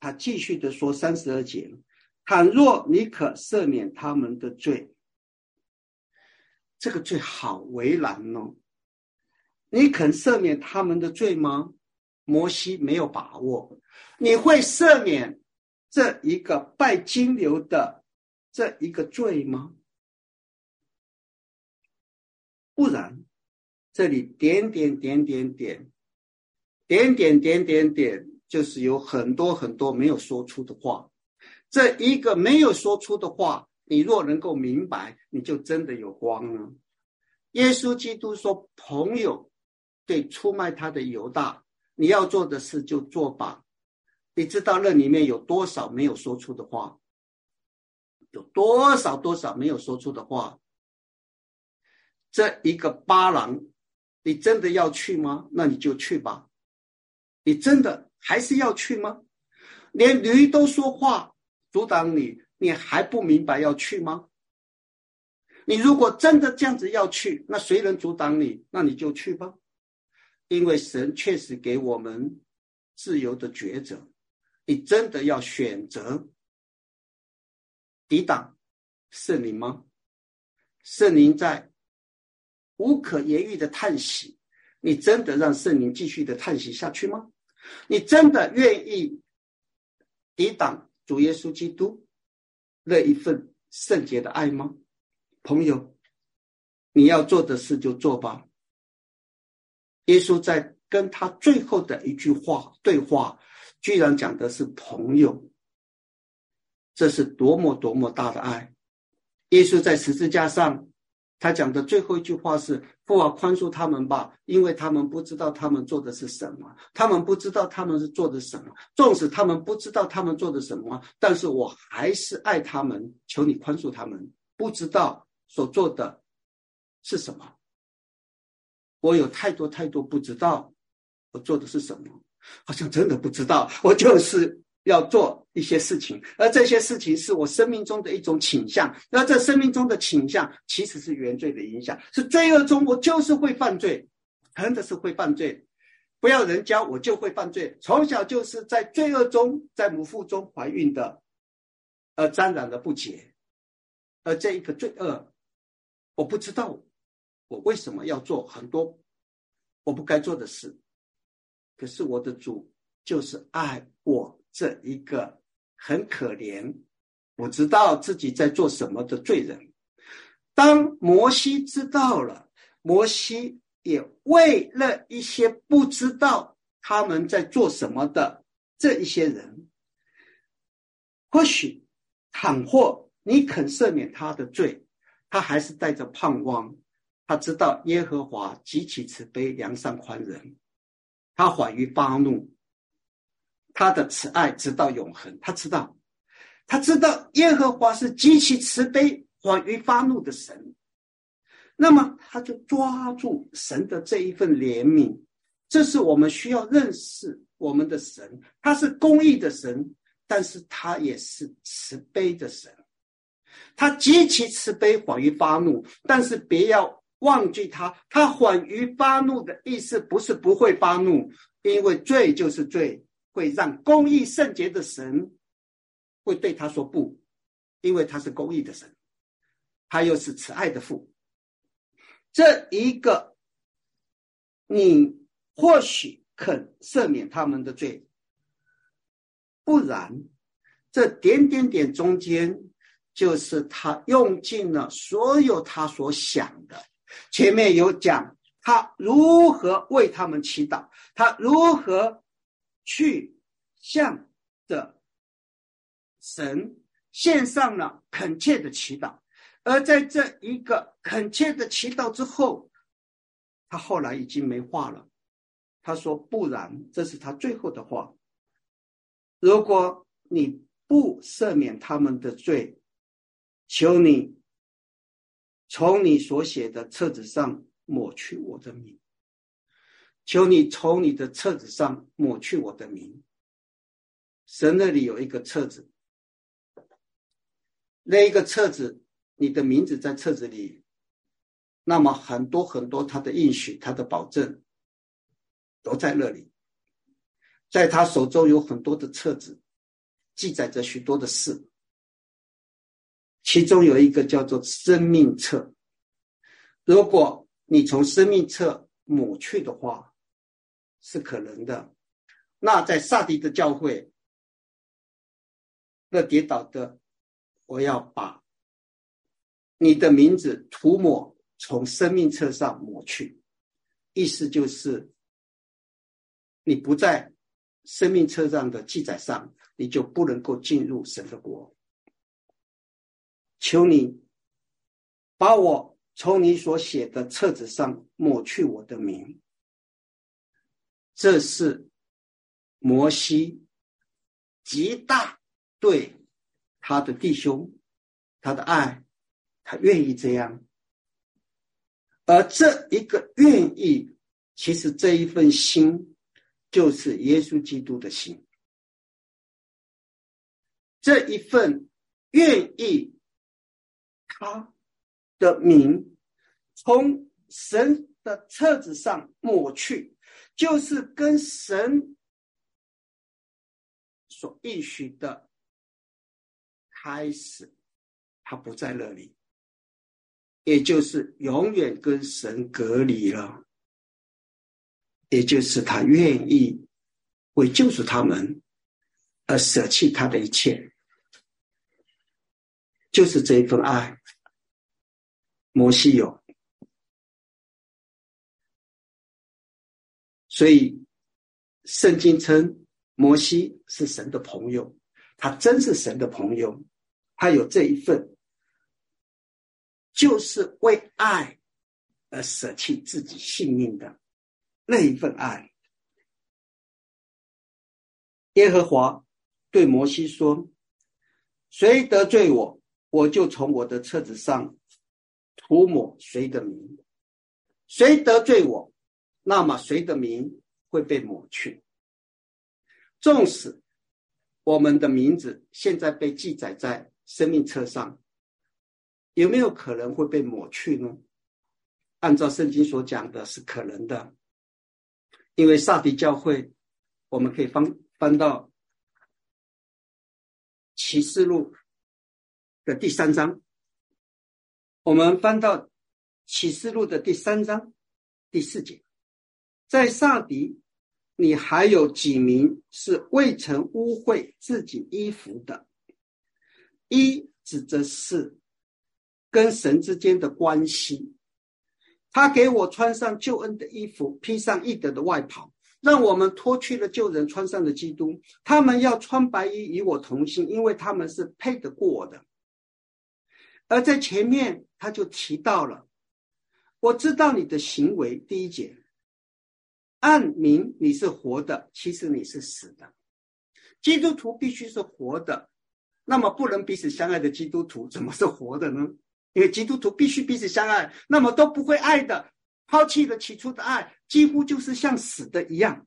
他继续的说32节，倘若你可赦免他们的罪，这个罪好为难哦。你肯赦免他们的罪吗？摩西没有把握。你会赦免这一个拜金牛的这一个罪吗？不然，这里点点点点点，点点点点点，就是有很多很多没有说出的话。这一个没有说出的话，你若能够明白，你就真的有光了。耶稣基督说，朋友对出卖他的犹大，你要做的事就做吧。你知道那里面有多少没有说出的话？有多少没有说出的话？这一个巴郎，你真的要去吗？那你就去吧。你真的还是要去吗？连驴都说话阻挡你，你还不明白要去吗？你如果真的这样子要去，那谁能阻挡你？那你就去吧。因为神确实给我们自由的抉择，你真的要选择抵挡圣灵吗？圣灵在无可言喻的叹息，你真的让圣灵继续的叹息下去吗？你真的愿意抵挡主耶稣基督那一份圣洁的爱吗？朋友，你要做的事就做吧。耶稣在跟他最后的一句对话，居然讲的是朋友，这是多么多么大的爱。耶稣在十字架上，他讲的最后一句话是，父啊，宽恕他们吧，因为他们不知道他们做的是什么，他们不知道他们是做的什么，纵使他们不知道他们做的什么，但是我还是爱他们，求你宽恕他们，不知道所做的是什么。我有太多太多不知道我做的是什么，好像真的不知道，我就是要做一些事情，而这些事情是我生命中的一种倾向，而这生命中的倾向其实是原罪的影响，是罪恶中我就是会犯罪，真的是会犯罪，不要人教我就会犯罪，从小就是在罪恶中，在母腹中怀孕的，而沾染了不洁，而这一个罪恶，我不知道我为什么要做很多我不该做的事，可是我的主就是爱我这一个很可怜不知道自己在做什么的罪人。当摩西知道了，摩西也为了一些不知道他们在做什么的这一些人，或许倘或你肯赦免他的罪，他还是带着盼望，他知道耶和华极其慈悲，良善宽仁，他缓于发怒，他的慈爱直到永恒。他知道耶和华是极其慈悲缓于发怒的神，那么他就抓住神的这一份怜悯。这是我们需要认识我们的神，他是公义的神，但是他也是慈悲的神，他极其慈悲缓于发怒，但是别要忘记他缓于发怒的意思不是不会发怒，因为罪就是罪，会让公义圣洁的神会对他说不，因为他是公义的神，他又是慈爱的父。这一个你或许肯赦免他们的罪，不然这点点点中间就是他用尽了所有他所想的。前面有讲他如何为他们祈祷，他如何去向着神献上了恳切的祈祷，而在这一个恳切的祈祷之后，他后来已经没话了。他说不然，这是他最后的话，如果你不赦免他们的罪，求你从你所写的册子上抹去我的名，求你从你的册子上抹去我的名。神那里有一个册子，那一个册子你的名字在册子里，那么很多很多他的应许，他的保证都在那里，在他手中有很多的册子， 记载着许多的事，其中有一个叫做生命册。如果你从生命册抹去的话，是可能的。那在撒狄的教会，那跌倒的，我要把你的名字涂抹，从生命册上抹去，意思就是你不在生命册上的记载上，你就不能够进入神的国。求你把我从你所写的册子上抹去我的名。这是摩西极大对他的弟兄他的爱，他愿意这样。而这一个愿意，其实这一份心就是耶稣基督的心。这一份愿意他的名从神的册子上抹去，就是跟神所应许的开始，他不在那里，也就是永远跟神隔离了，也就是他愿意为救赎他们而舍弃他的一切，就是这一份爱。摩西有，所以圣经称摩西是神的朋友，他真是神的朋友，他有这一份就是为爱而舍弃自己性命的那一份爱。耶和华对摩西说，谁得罪我，我就从我的册子上涂抹谁的名，谁得罪我，那么谁的名会被抹去。纵使我们的名字现在被记载在生命册上，有没有可能会被抹去呢？按照圣经所讲的是可能的，因为撒狄教会，我们可以翻到启示录的第3章，我们翻到启示录的第3章第4节，在撒狄你还有几名是未曾污秽自己衣服的。一指的是跟神之间的关系，他给我穿上救恩的衣服，披上义德的外袍，让我们脱去了旧人，穿上了基督。他们要穿白衣与我同行，因为他们是配得过我的。而在前面他就提到了，我知道你的行为，第1节，按名你是活的，其实你是死的。基督徒必须是活的，那么不能彼此相爱的基督徒怎么是活的呢？因为基督徒必须彼此相爱，那么都不会爱的，抛弃了起初的爱，几乎就是像死的一样。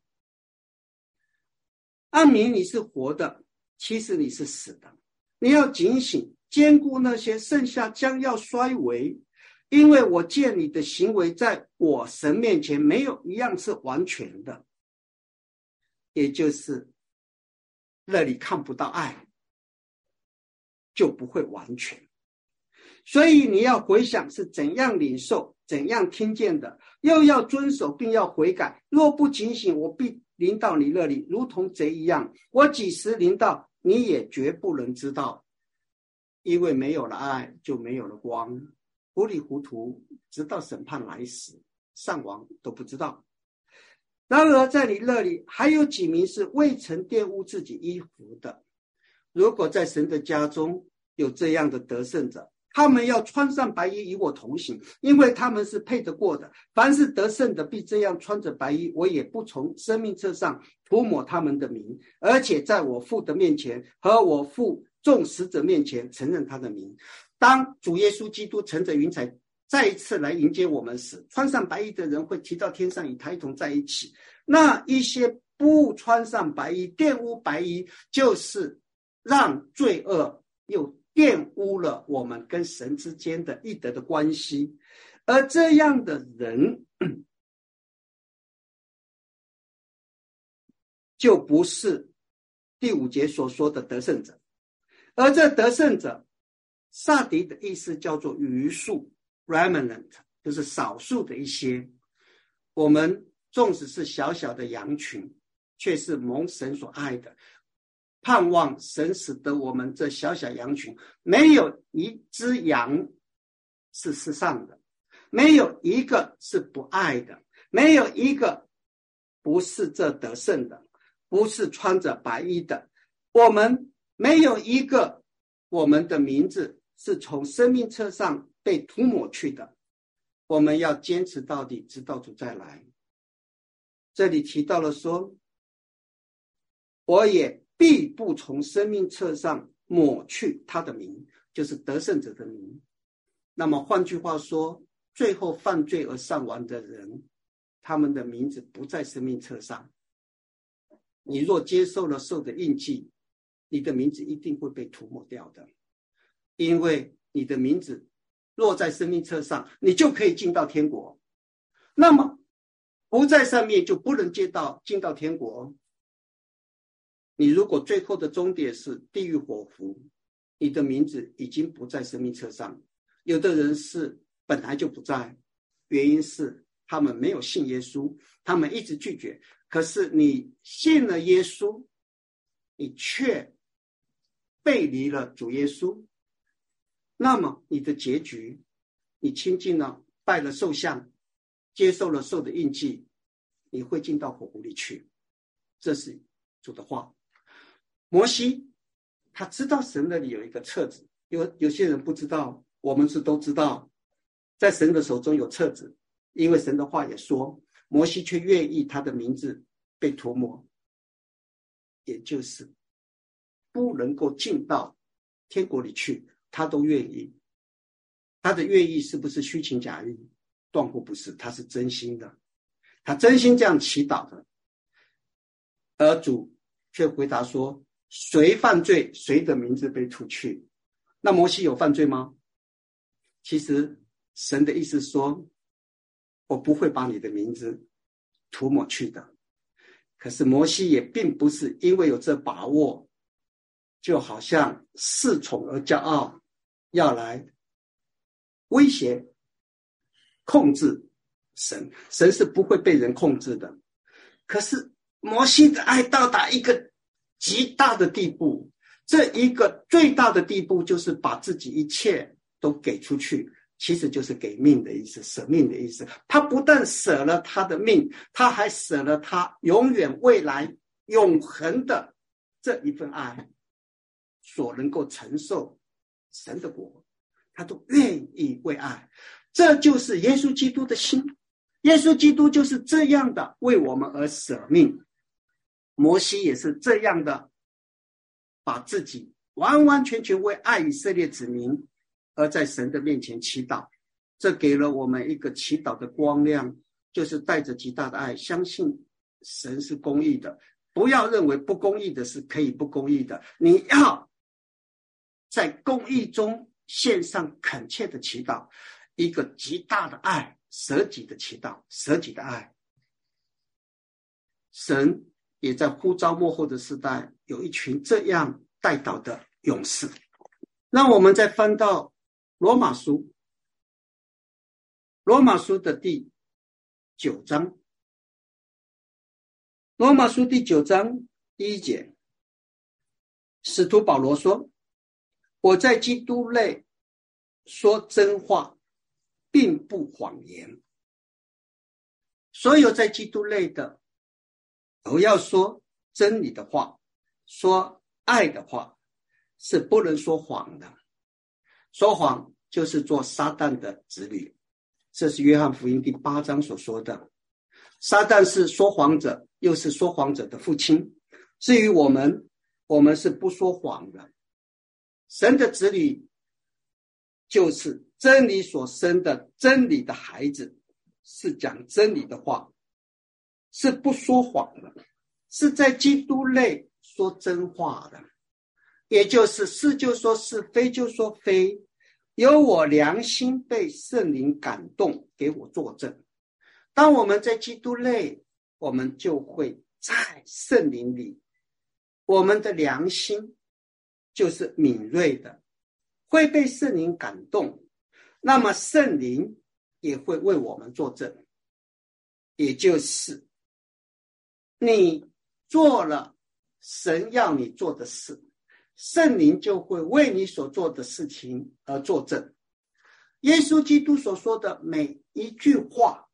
按名你是活的，其实你是死的。你要警醒，兼顾那些剩下将要衰微，因为我见你的行为在我神面前没有一样是完全的，也就是那里看不到爱，就不会完全。所以你要回想是怎样领受，怎样听见的，又要遵守并要悔改。若不警醒，我必临到你那里，如同贼一样。我几时临到，你也绝不能知道。因为没有了爱，就没有了光，糊里糊涂，直到审判来时，上王都不知道。然而在你那里还有几名是未曾玷污自己衣服的。如果在神的家中有这样的得胜者，他们要穿上白衣与我同行，因为他们是配得过的。凡是得胜的必这样穿着白衣，我也不从生命册上涂抹他们的名，而且在我父的面前和我父众使者面前承认他的名。当主耶稣基督乘着云彩再一次来迎接我们时，穿上白衣的人会提到天上，与他一同在一起。那一些不穿上白衣，玷污白衣，就是让罪恶又玷污了我们跟神之间的义德的关系。而这样的人就不是第5节所说的得胜者。而这得胜者，撒狄的意思叫做余数 remnant， 就是少数的一些。我们纵使是小小的羊群，却是蒙神所爱的，盼望神使得我们这小小羊群没有一只羊是失丧的，没有一个是不爱的，没有一个不是这得胜的，不是穿着白衣的。我们没有一个我们的名字是从生命册上被涂抹去的。我们要坚持到底，直到主再来。这里提到了说，我也必不从生命册上抹去他的名，就是得胜者的名。那么换句话说，最后犯罪而丧亡的人，他们的名字不在生命册上。你若接受了兽的印记，你的名字一定会被涂抹掉的，因为你的名字落在生命册上，你就可以进到天国。那么不在上面就不能进到天国。你如果最后的终点是地狱火湖，你的名字已经不在生命册上。有的人是本来就不在，原因是他们没有信耶稣，他们一直拒绝。可是你信了耶稣，你却背离了主耶稣，那么你的结局，你亲近了拜了兽像，接受了兽的印记，你会进到火湖里去。这是主的话。摩西他知道神那里有一个册子，有些人不知道，我们是都知道，在神的手中有册子，因为神的话也说，摩西却愿意他的名字被涂抹，也就是不能够进到天国里去，他都愿意。他的愿意是不是虚情假意？断乎不是，他是真心的，他真心这样祈祷的。而主却回答说，谁犯罪，谁的名字被涂去。那摩西有犯罪吗？其实神的意思说，我不会把你的名字涂抹去的。可是摩西也并不是因为有这把握，就好像恃宠而骄傲，要来威胁控制神。神是不会被人控制的。可是摩西的爱到达一个极大的地步，这一个最大的地步就是把自己一切都给出去，其实就是给命的意思，舍命的意思。他不但舍了他的命，他还舍了他永远未来永恒的这一份爱所能够承受神的国，他都愿意为爱。这就是耶稣基督的心，耶稣基督就是这样的为我们而舍命。摩西也是这样的把自己完完全全为爱以色列子民而在神的面前祈祷。这给了我们一个祈祷的光亮，就是带着极大的爱，相信神是公义的，不要认为不公义的是可以不公义的，你要在公义中献上恳切的祈祷，一个极大的爱，舍己的祈祷，舍己的爱。神也在呼召末后的时代有一群这样代祷的勇士。让我们再翻到罗马书，罗马书的第9章，罗马书第9章1节，使徒保罗说，我在基督内说真话，并不谎言。所有在基督内的都要说真理的话，说爱的话，是不能说谎的。说谎就是做撒旦的子女，这是约翰福音第8章所说的。撒旦是说谎者，又是说谎者的父亲。至于我们是不说谎的。神的子女就是真理所生的真理的孩子，是讲真理的话，是不说谎的，是在基督内说真话的。也就是是就说是，非就说非，有我良心被圣灵感动给我作证。当我们在基督内，我们就会在圣灵里我们的良心就是敏锐的，会被圣灵感动，那么圣灵也会为我们作证，也就是你做了神要你做的事，圣灵就会为你所做的事情而作证。耶稣基督所说的每一句话，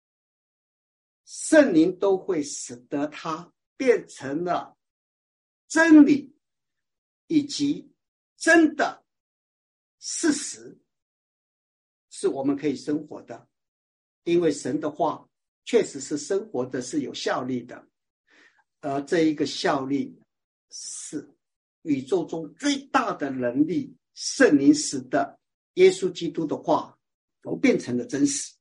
圣灵都会使得它变成了真理以及真的事实，是我们可以生活的。因为神的话确实是生活的，是有效力的，而这一个效力是宇宙中最大的能力，圣灵使得耶稣基督的话都变成了真实。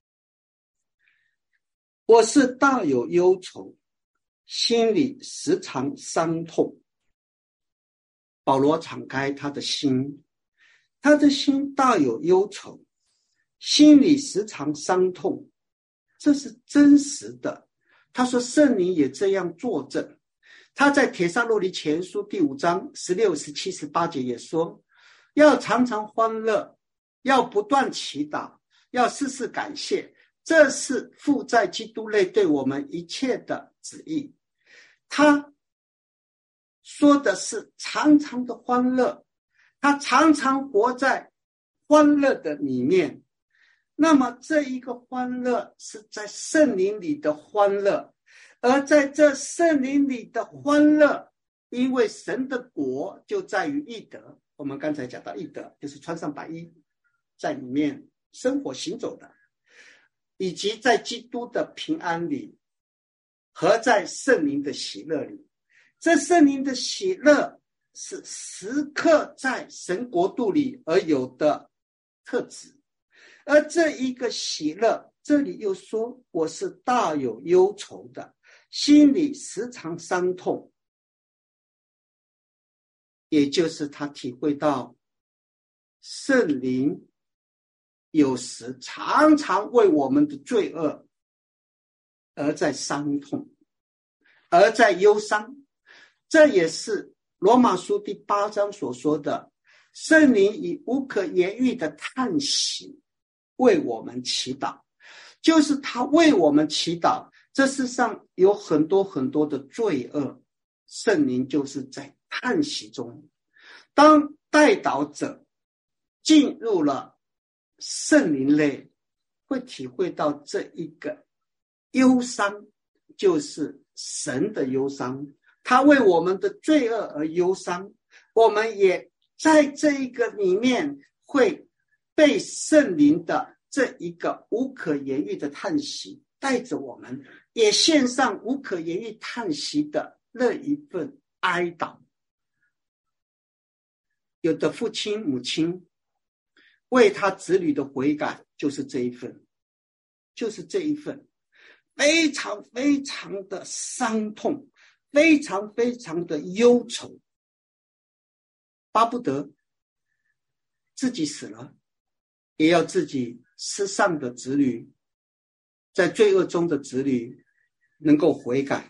我是大有忧愁，心里时常伤痛。保罗敞开他的心，他的心大有忧愁，心里时常伤痛，这是真实的。他说圣灵也这样作证。他在帖撒罗尼前书第5章16、17、18节也说，要常常欢乐，要不断祈祷，要事事感谢，这是父在基督内对我们一切的旨意。他说的是常常的欢乐，他常常活在欢乐的里面。那么这一个欢乐是在圣灵里的欢乐，而在这圣灵里的欢乐，因为神的国就在于义德。我们刚才讲到义德就是穿上白衣在里面生活行走的，以及在基督的平安里和在圣灵的喜乐里。这圣灵的喜乐是时刻在神国度里而有的特质，而这一个喜乐，这里又说我是大有忧愁的，心里时常伤痛，也就是他体会到圣灵有时常常为我们的罪恶而在伤痛，而在忧伤。这也是罗马书第8章所说的，圣灵以无可言喻的叹息为我们祈祷，就是他为我们祈祷。这世上有很多很多的罪恶，圣灵就是在叹息中。当代祷者进入了圣灵内，会体会到这一个忧伤，就是神的忧伤，他为我们的罪恶而忧伤。我们也在这一个里面会被圣灵的这一个无可言喻的叹息带着，我们也献上无可言喻叹息的那一份哀悼。有的父亲母亲为他子女的悔改，就是这一份，非常非常的伤痛，非常非常的忧愁，巴不得自己死了，也要自己失丧的子女，在罪恶中的子女能够悔改。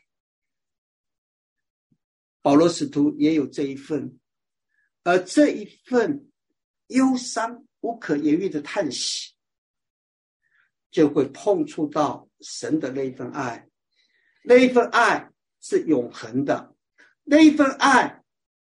保罗使徒也有这一份，而这一份忧伤无可言喻的叹息，就会碰触到神的那一份爱。那一份爱是永恒的，那一份爱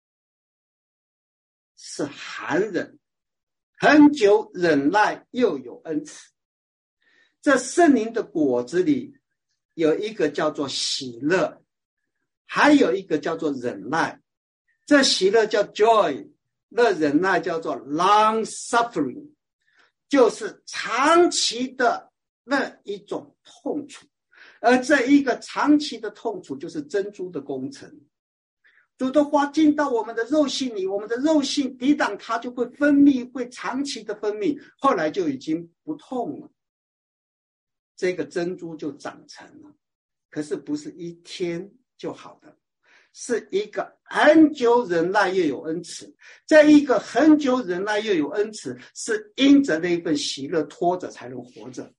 是含忍，恒久忍耐，又有恩慈。这圣灵的果子里有一个叫做喜乐，还有一个叫做忍耐。这喜乐叫 joy， 那忍耐叫做 long suffering， 就是长期的那一种痛楚。而这一个长期的痛楚就是珍珠的工程。主的话进到我们的肉性里，我们的肉性抵挡它，就会分泌，会长期的分泌，后来就已经不痛了，这个珍珠就长成了。可是不是一天就好的，是一个很久忍耐又有恩慈。在一个很久忍耐又有恩慈，是因着那一份喜乐拖着才能活着。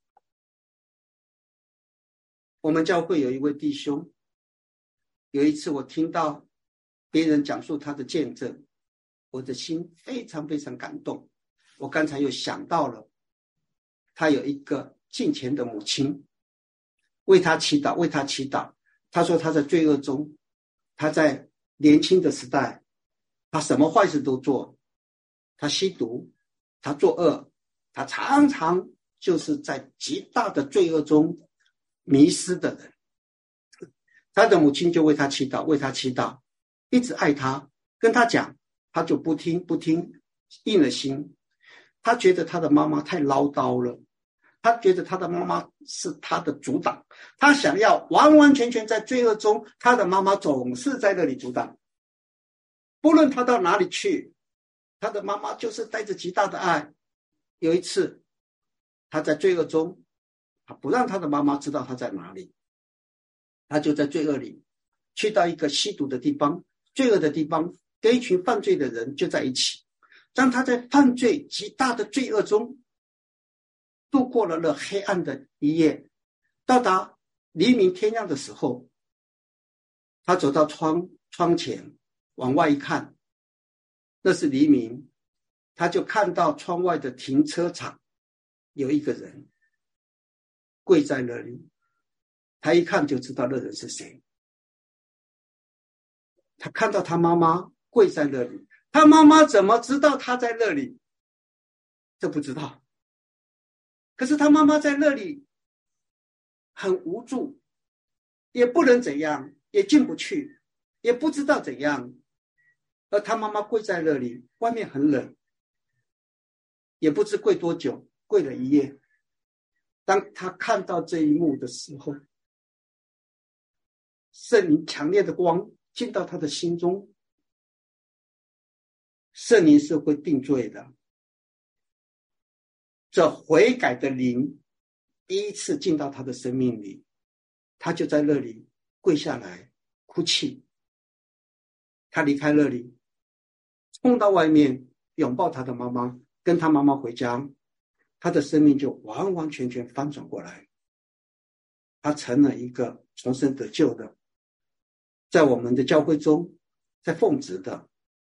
我们教会有一位弟兄，有一次我听到别人讲述他的见证，我的心非常非常感动。我刚才又想到了，他有一个敬虔的母亲，为他祈祷，为他祈祷。他说他在罪恶中，他在年轻的时代，他什么坏事都做，他吸毒，他作恶，他常常就是在极大的罪恶中迷失的人。他的母亲就为他祈祷，为他祈祷，一直爱他，跟他讲，他就不听，硬了心。他觉得他的妈妈太唠叨了，他觉得他的妈妈是他的阻挡，他想要完完全全在罪恶中，他的妈妈总是在那里阻挡。不论他到哪里去，他的妈妈就是带着极大的爱。有一次他在罪恶中，他不让他的妈妈知道他在哪里，他就在罪恶里去到一个吸毒的地方，罪恶的地方，跟一群犯罪的人就在一起，让他在犯罪极大的罪恶中度过了那黑暗的一夜。到达黎明天亮的时候，他走到窗前往外一看，那是黎明，他就看到窗外的停车场有一个人跪在那里。他一看就知道那人是谁。他看到他妈妈跪在那里，他妈妈怎么知道他在那里？这不知道。可是他妈妈在那里很无助，也不能怎样，也进不去，也不知道怎样。而他妈妈跪在那里，外面很冷，也不知跪多久，跪了一夜。当他看到这一幕的时候，圣灵强烈的光进到他的心中。圣灵是会定罪的，这悔改的灵第一次进到他的生命里，他就在那里跪下来哭泣。他离开那里，冲到外面拥抱他的妈妈，跟他妈妈回家，他的生命就完完全全翻转过来，他成了一个重生得救的，在我们的教会中在奉职的。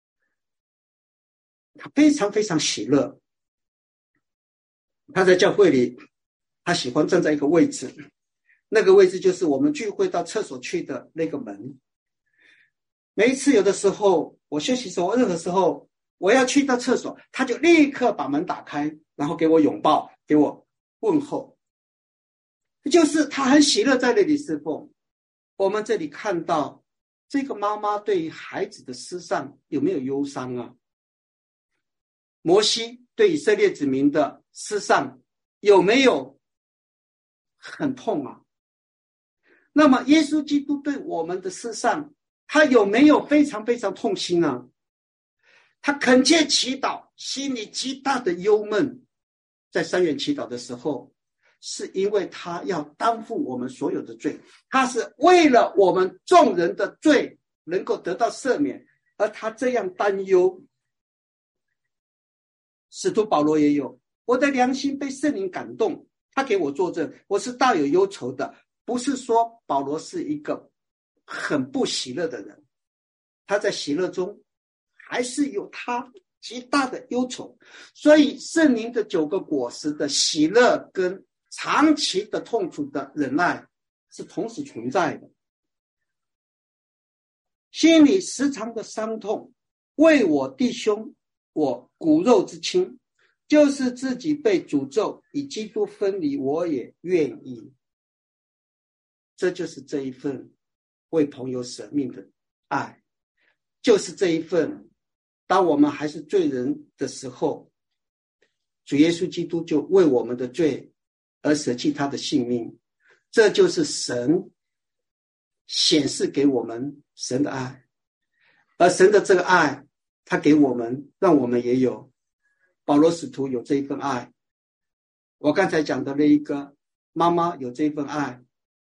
他非常非常喜乐。他在教会里，他喜欢站在一个位置，那个位置就是我们聚会到厕所去的那个门。每一次有的时候我休息时候，任何时候我要去到厕所，他就立刻把门打开，然后给我拥抱，给我问候。就是他很喜乐在那里侍奉。我们这里看到这个妈妈对于孩子的失丧有没有忧伤啊？摩西对以色列子民的失丧有没有很痛啊？那么耶稣基督对我们的失丧，他有没有非常非常痛心呢？他恳切祈祷，心里极大的忧闷。在三元祈祷的时候，是因为他要担负我们所有的罪，他是为了我们众人的罪能够得到赦免，而他这样担忧。使徒保罗也有，我的良心被圣灵感动，他给我作证，我是大有忧愁的。不是说保罗是一个很不喜乐的人，他在喜乐中还是有他极大的忧愁。所以圣灵的9个果实的喜乐跟长期的痛楚的忍耐是同时存在的。心里时常的伤痛，为我弟兄我骨肉之亲，就是自己被诅咒，与基督分离，我也愿意。这就是这一份为朋友舍命的爱，就是这一份当我们还是罪人的时候，主耶稣基督就为我们的罪而舍弃他的性命。这就是神显示给我们神的爱，而神的这个爱他给我们，让我们也有。保罗使徒有这一份爱，我刚才讲的那一个妈妈有这一份爱，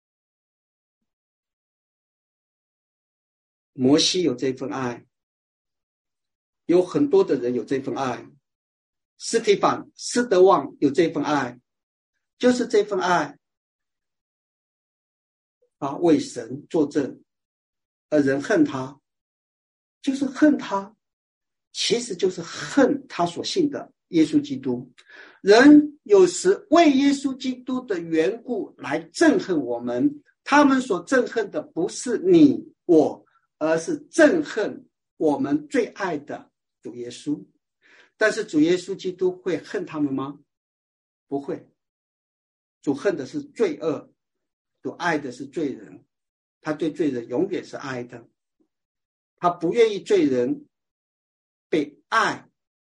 摩西有这份爱，有很多的人有这份爱，斯提反、斯德旺有这份爱，就是这份爱为神作证，而人恨他， 就是恨他，其实就是恨他所信的耶稣基督。人有时为耶稣基督的缘故来憎恨我们，他们所憎恨的不是你我，而是憎恨我们最爱的主耶稣。但是主耶稣基督会恨他们吗？不会。主恨的是罪恶，主爱的是罪人，他对罪人永远是爱的，他不愿意罪人被爱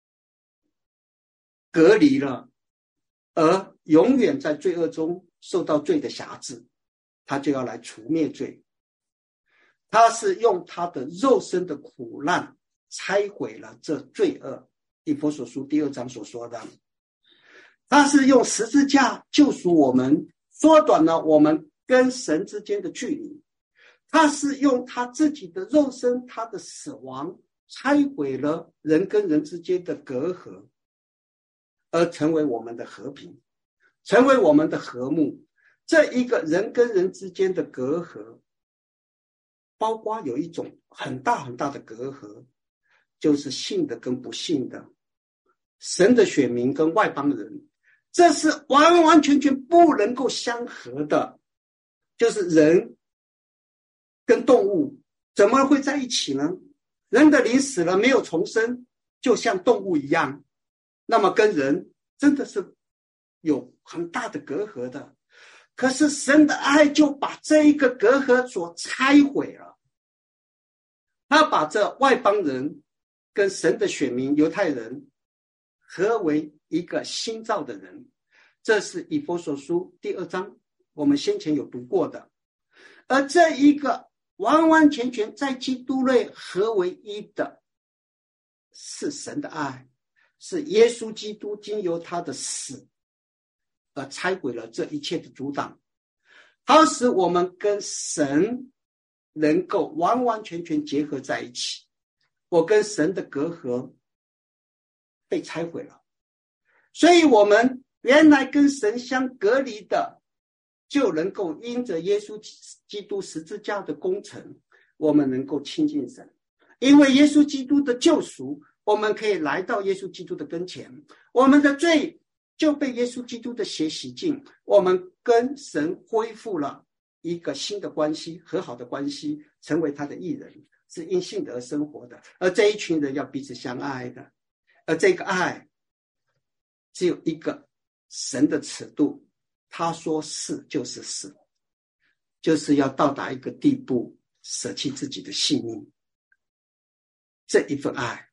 隔离了，而永远在罪恶中受到罪的辖制，他就要来除灭罪。他是用他的肉身的苦难拆毁了这罪恶，以弗所书2章所说的，他是用十字架救赎我们，缩短了我们跟神之间的距离。他是用他自己的肉身，他的死亡拆毁了人跟人之间的隔阂，而成为我们的和平，成为我们的和睦。这一个人跟人之间的隔阂，包括有一种很大很大的隔阂，就是信的跟不信的，神的选民跟外邦人，这是完完全全不能够相合的。就是人跟动物怎么会在一起呢？人的灵死了没有重生，就像动物一样，那么跟人真的是有很大的隔阂的。可是神的爱就把这一个隔阂所拆毁了，他把这外邦人跟神的选民犹太人合为一个新造的人。这是以弗所书2章我们先前有读过的。而这一个完完全全在基督内合为一的，是神的爱，是耶稣基督经由他的死而拆毁了这一切的阻挡，好使我们跟神能够完完全全结合在一起。我跟神的隔阂被拆毁了，所以我们原来跟神相隔离的，就能够因着耶稣基督十字架的工程，我们能够亲近神。因为耶稣基督的救赎，我们可以来到耶稣基督的跟前，我们的罪就被耶稣基督的血洗净，我们跟神恢复了一个新的关系，和好的关系，成为他的义人，是因信德而生活的。而这一群人要彼此相爱的，而这个爱只有一个神的尺度，他说是就是是，就是要到达一个地步，舍弃自己的性命。这一份爱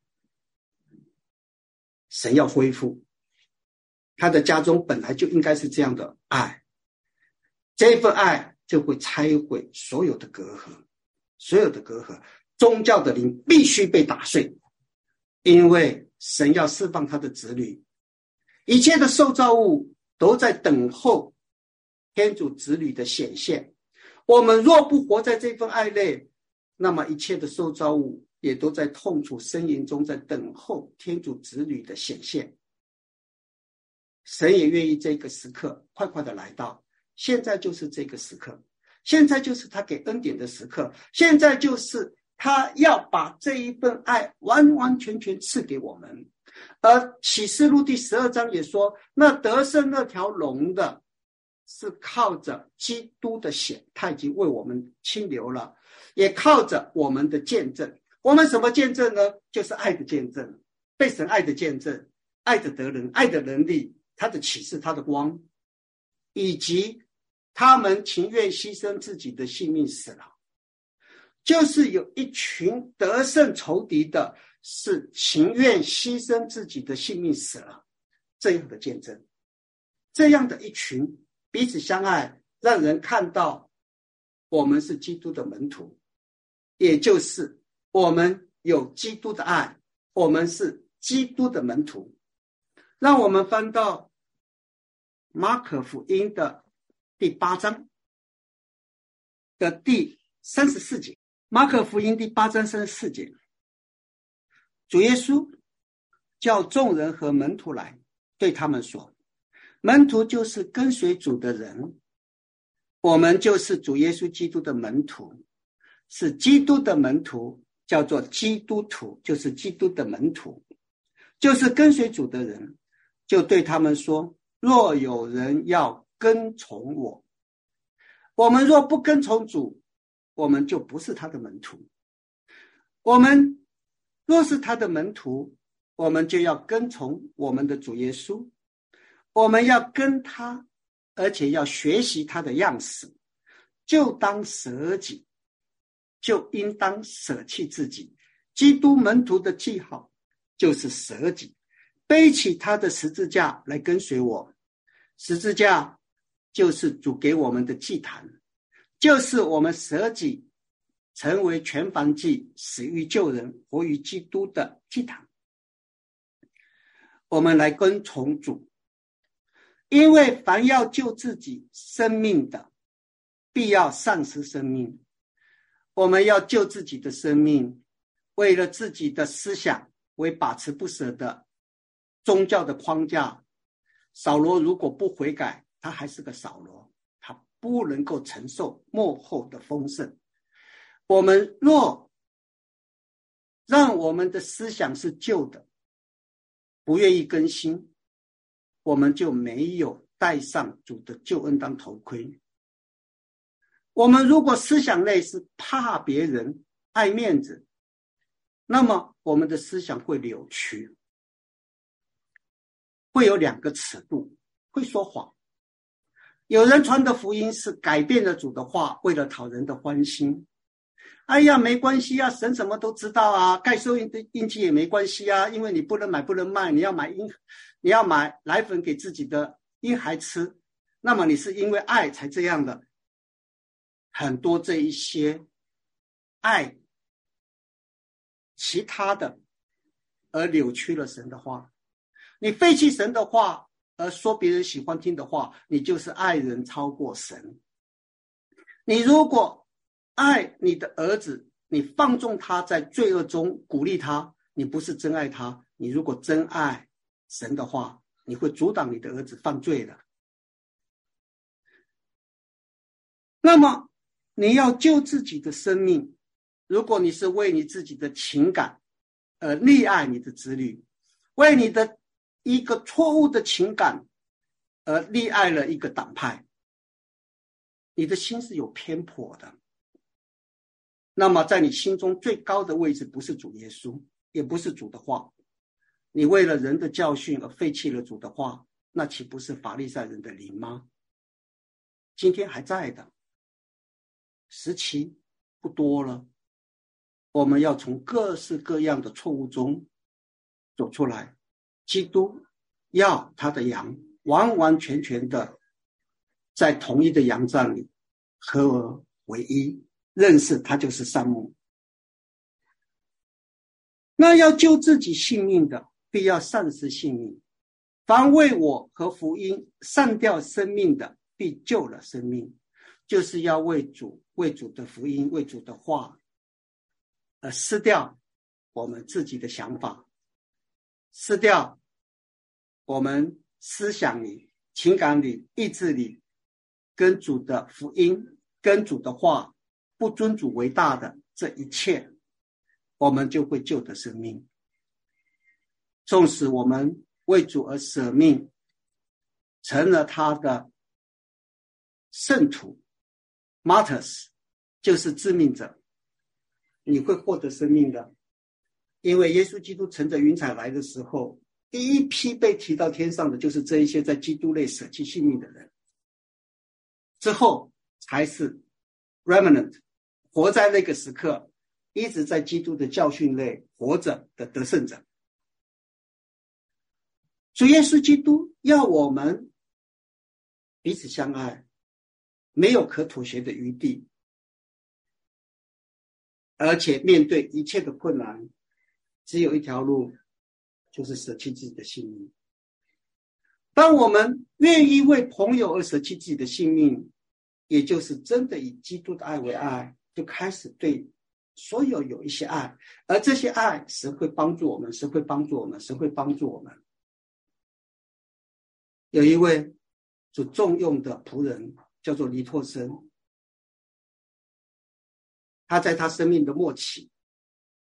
神要恢复，他的家中本来就应该是这样的爱，这一份爱就会拆毁所有的隔阂，所有的隔阂。宗教的灵必须被打碎，因为神要释放他的子女，一切的受造物都在等候天主子女的显现。我们若不活在这份爱内，那么一切的受造物也都在痛楚呻吟中，在等候天主子女的显现。神也愿意这个时刻快快的来到，现在就是这个时刻，现在就是他给恩典的时刻，现在就是他要把这一份爱完完全全赐给我们。而启示录第12章也说，那得胜那条龙的是靠着基督的血，他已经为我们清流了，也靠着我们的见证。我们什么见证呢？就是爱的见证，被神爱的见证，爱的得人，爱的能力，他的启示，他的光，以及他们情愿牺牲自己的性命死了。就是有一群得胜仇敌的，是情愿牺牲自己的性命死了，这样的见证，这样的一群彼此相爱，让人看到我们是基督的门徒，也就是我们有基督的爱，我们是基督的门徒。让我们翻到马可福音的第8章的第34节。马可福音第8章34节，主耶稣叫众人和门徒来，对他们说，门徒就是跟随主的人，我们就是主耶稣基督的门徒，是基督的门徒叫做基督徒，就是基督的门徒，就是跟随主的人，就对他们说，若有人要跟从我，我们若不跟从主，我们就不是他的门徒。我们若是他的门徒，我们就要跟从我们的主耶稣，我们要跟他，而且要学习他的样式，就当舍己，就应当舍弃自己。基督门徒的记号就是舍己，背起他的十字架来跟随我。十字架就是主给我们的祭坛，就是我们舍己成为全燔祭，死于救人，活于基督的祭坛。我们来跟从主，因为凡要救自己生命的，必要丧失生命。我们要救自己的生命，为了自己的思想为把持不舍的宗教的框架。扫罗如果不悔改，他还是个扫罗，他不能够承受末后的丰盛。我们若让我们的思想是旧的，不愿意更新，我们就没有戴上主的救恩当头盔。我们如果思想内是怕别人、爱面子，那么我们的思想会扭曲，会有两个尺度，会说谎。有人传的福音是改变了主的话，为了讨人的欢心。哎呀，没关系啊，神什么都知道啊，该收印记也没关系啊，因为你不能买不能卖，你要买奶粉给自己的婴孩吃，那么你是因为爱才这样的。很多这一些爱其他的而扭曲了神的话，你废弃神的话而说别人喜欢听的话，你就是爱人超过神。你如果爱你的儿子，你放纵他在罪恶中，鼓励他，你不是真爱他。你如果真爱神的话，你会阻挡你的儿子犯罪的。那么你要救自己的生命，如果你是为你自己的情感而溺爱你的子女，为你的一个错误的情感而溺爱了一个党派，你的心是有偏颇的。那么在你心中最高的位置不是主耶稣，也不是主的话，你为了人的教训而废弃了主的话，那岂不是法利赛人的灵吗？今天还在的，时期不多了，我们要从各式各样的错误中走出来。基督要他的羊完完全全的在同一的羊帐里合而为一，认识他就是善牧。那要救自己性命的，必要丧失性命。凡为我和福音丧掉生命的，必救了生命。就是要为主的福音，为主的话而失掉我们自己的想法，失掉我们思想里、情感里、意志里跟主的福音、跟主的话不尊主为大的这一切，我们就会救得生命。纵使我们为主而舍命，成了他的圣徒 Martyrs， 就是致命者，你会获得生命的。因为耶稣基督乘着云彩来的时候，第一批被提到天上的就是这一些在基督内舍弃性命的人，之后才是 remnant 活在那个时刻一直在基督的教训内活着的得胜者。主耶稣基督要我们彼此相爱，没有可妥协的余地，而且面对一切的困难，只有一条路，就是舍弃自己的性命。当我们愿意为朋友而舍弃自己的性命，也就是真的以基督的爱为爱，就开始对所有一些爱，而这些爱神会帮助我们，神会帮助我们，神会帮助我们。有一位主重用的仆人叫做尼托生，他在他生命的末期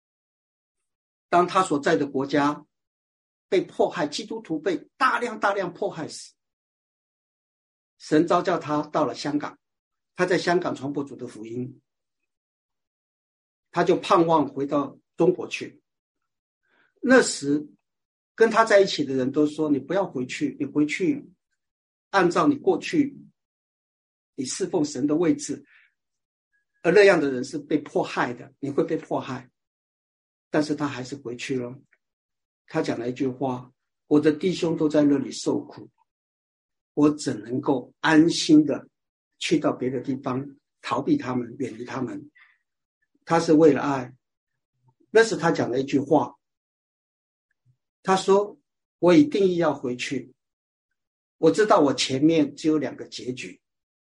当他所在的国家被迫害，基督徒被大量迫害时，神召叫他到了香港，他在香港传播主的福音，他就盼望回到中国去。那时跟他在一起的人都说，你不要回去，你回去按照你过去你侍奉神的位置，而那样的人是被迫害的，你会被迫害。但是他还是回去了。他讲了一句话，我的弟兄都在那里受苦，我怎能够安心的去到别的地方逃避他们，远离他们。他是为了爱。那是他讲了一句话，他说我已定义要回去，我知道我前面只有2个结局。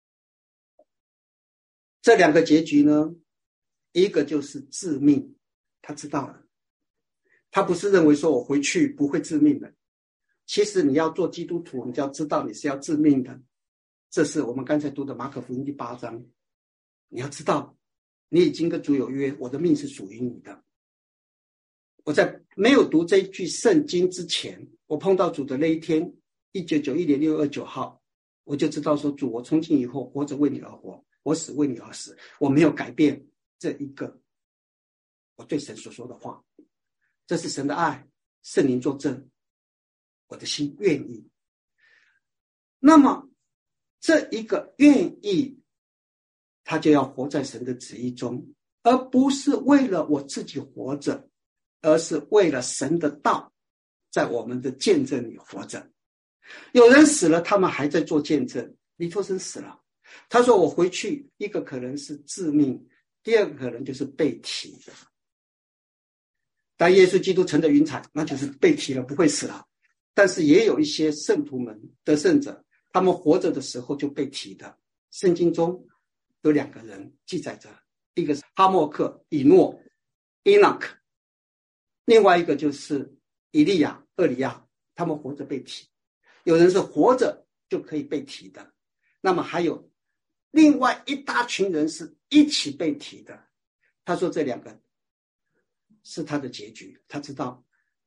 这2个结局呢，一个就是致命，他知道了。他不是认为说我回去不会致命的，其实你要做基督徒，你就要知道你是要致命的。这是我们刚才读的马可福音第8章，你要知道你已经跟主有约，我的命是属于你的。我在没有读这一句圣经之前，我碰到主的那一天，1991年6月29号，我就知道说，主，我从今以后活着为你而活，我死为你而死，我没有改变这一个我对神所说的话。这是神的爱，圣灵作证，我的心愿意。那么这一个愿意，他就要活在神的旨意中，而不是为了我自己活着，而是为了神的道在我们的见证里活着。有人死了，他们还在做见证。尼托生死了，他说我回去，一个可能是致命，第二个可能就是被提的。当耶稣基督乘着云彩，那就是被提了，不会死了。但是也有一些圣徒们得胜者，他们活着的时候就被提的。圣经中有2个人记载着，一个是哈莫克、以诺、Enoch， 另外一个就是以利亚、厄里亚，他们活着被提。有人是活着就可以被提的，那么还有另外一大群人是一起被提的。他说这2个是他的结局，他知道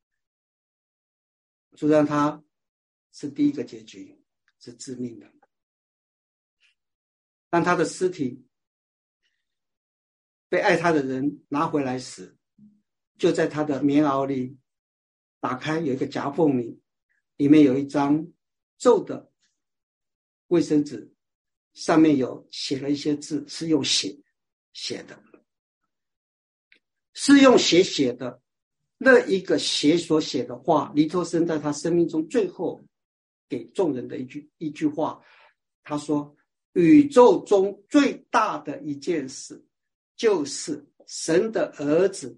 就让他是第一个结局，是致命的。当他的尸体被爱他的人拿回来时，就在他的棉袄里打开，有一个夹缝里面有一张皱的卫生纸，上面有写了一些字，是用血写的，是用血写的。那一个血所写的话，尼托生在他生命中最后给众人的一句话，他说，宇宙中最大的一件事，就是神的儿子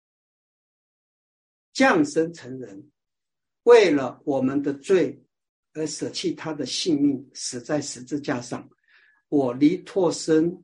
降生成人，为了我们的罪而舍弃他的性命，死在十字架上。我尼托生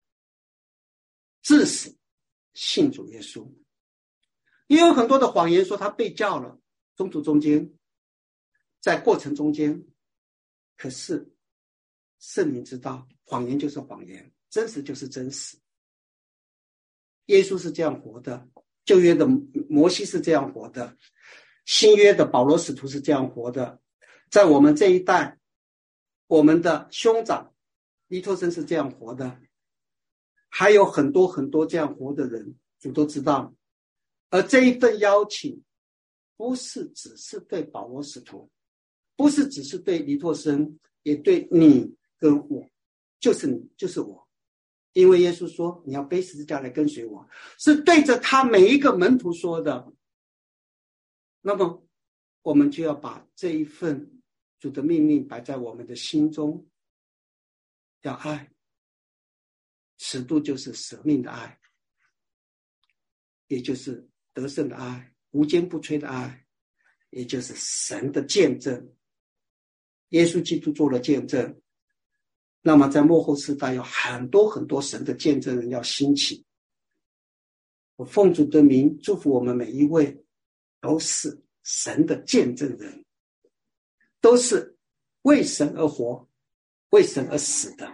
至死信主耶稣。也有很多的谎言说他被叫了，中途中间，在过程中间，可是圣灵知道，谎言就是谎言，真实就是真实。耶稣是这样活的，旧约的摩西是这样活的，新约的保罗使徒是这样活的，在我们这一代，我们的兄长尼托生是这样活的，还有很多很多这样活的人，主都知道。而这一份邀请不是只是对保罗使徒，不是只是对尼托生，也对你跟我，就是你，就是我。因为耶稣说你要背十字架来跟随我，是对着他每一个门徒说的。那么我们就要把这一份主的命令摆在我们的心中，要爱，尺度就是舍命的爱，也就是得胜的爱，无坚不摧的爱，也就是神的见证。耶稣基督做了见证，那么在末后世代有很多很多神的见证人要兴起。我奉主的名祝福我们每一位，都是神的见证人，都是为神而活，为神而死的。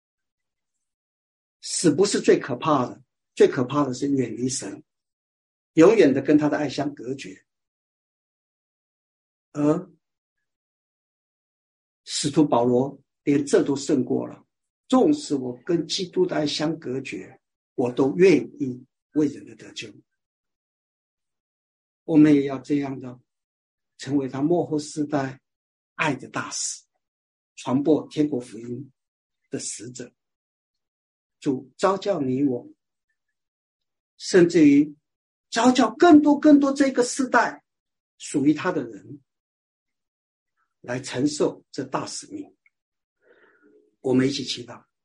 死不是最可怕的，最可怕的是远离神。 永远的跟他的爱相隔绝。而使徒保罗连这都胜过了，纵使我跟基督的爱相隔绝，我都愿意为人的得救。我们也要这样的成为他末后世代爱的大使，传播天国福音的使者。主召叫你我，甚至于召叫更多这个世代属于他的人来承受这大使命。我们一起祈祷。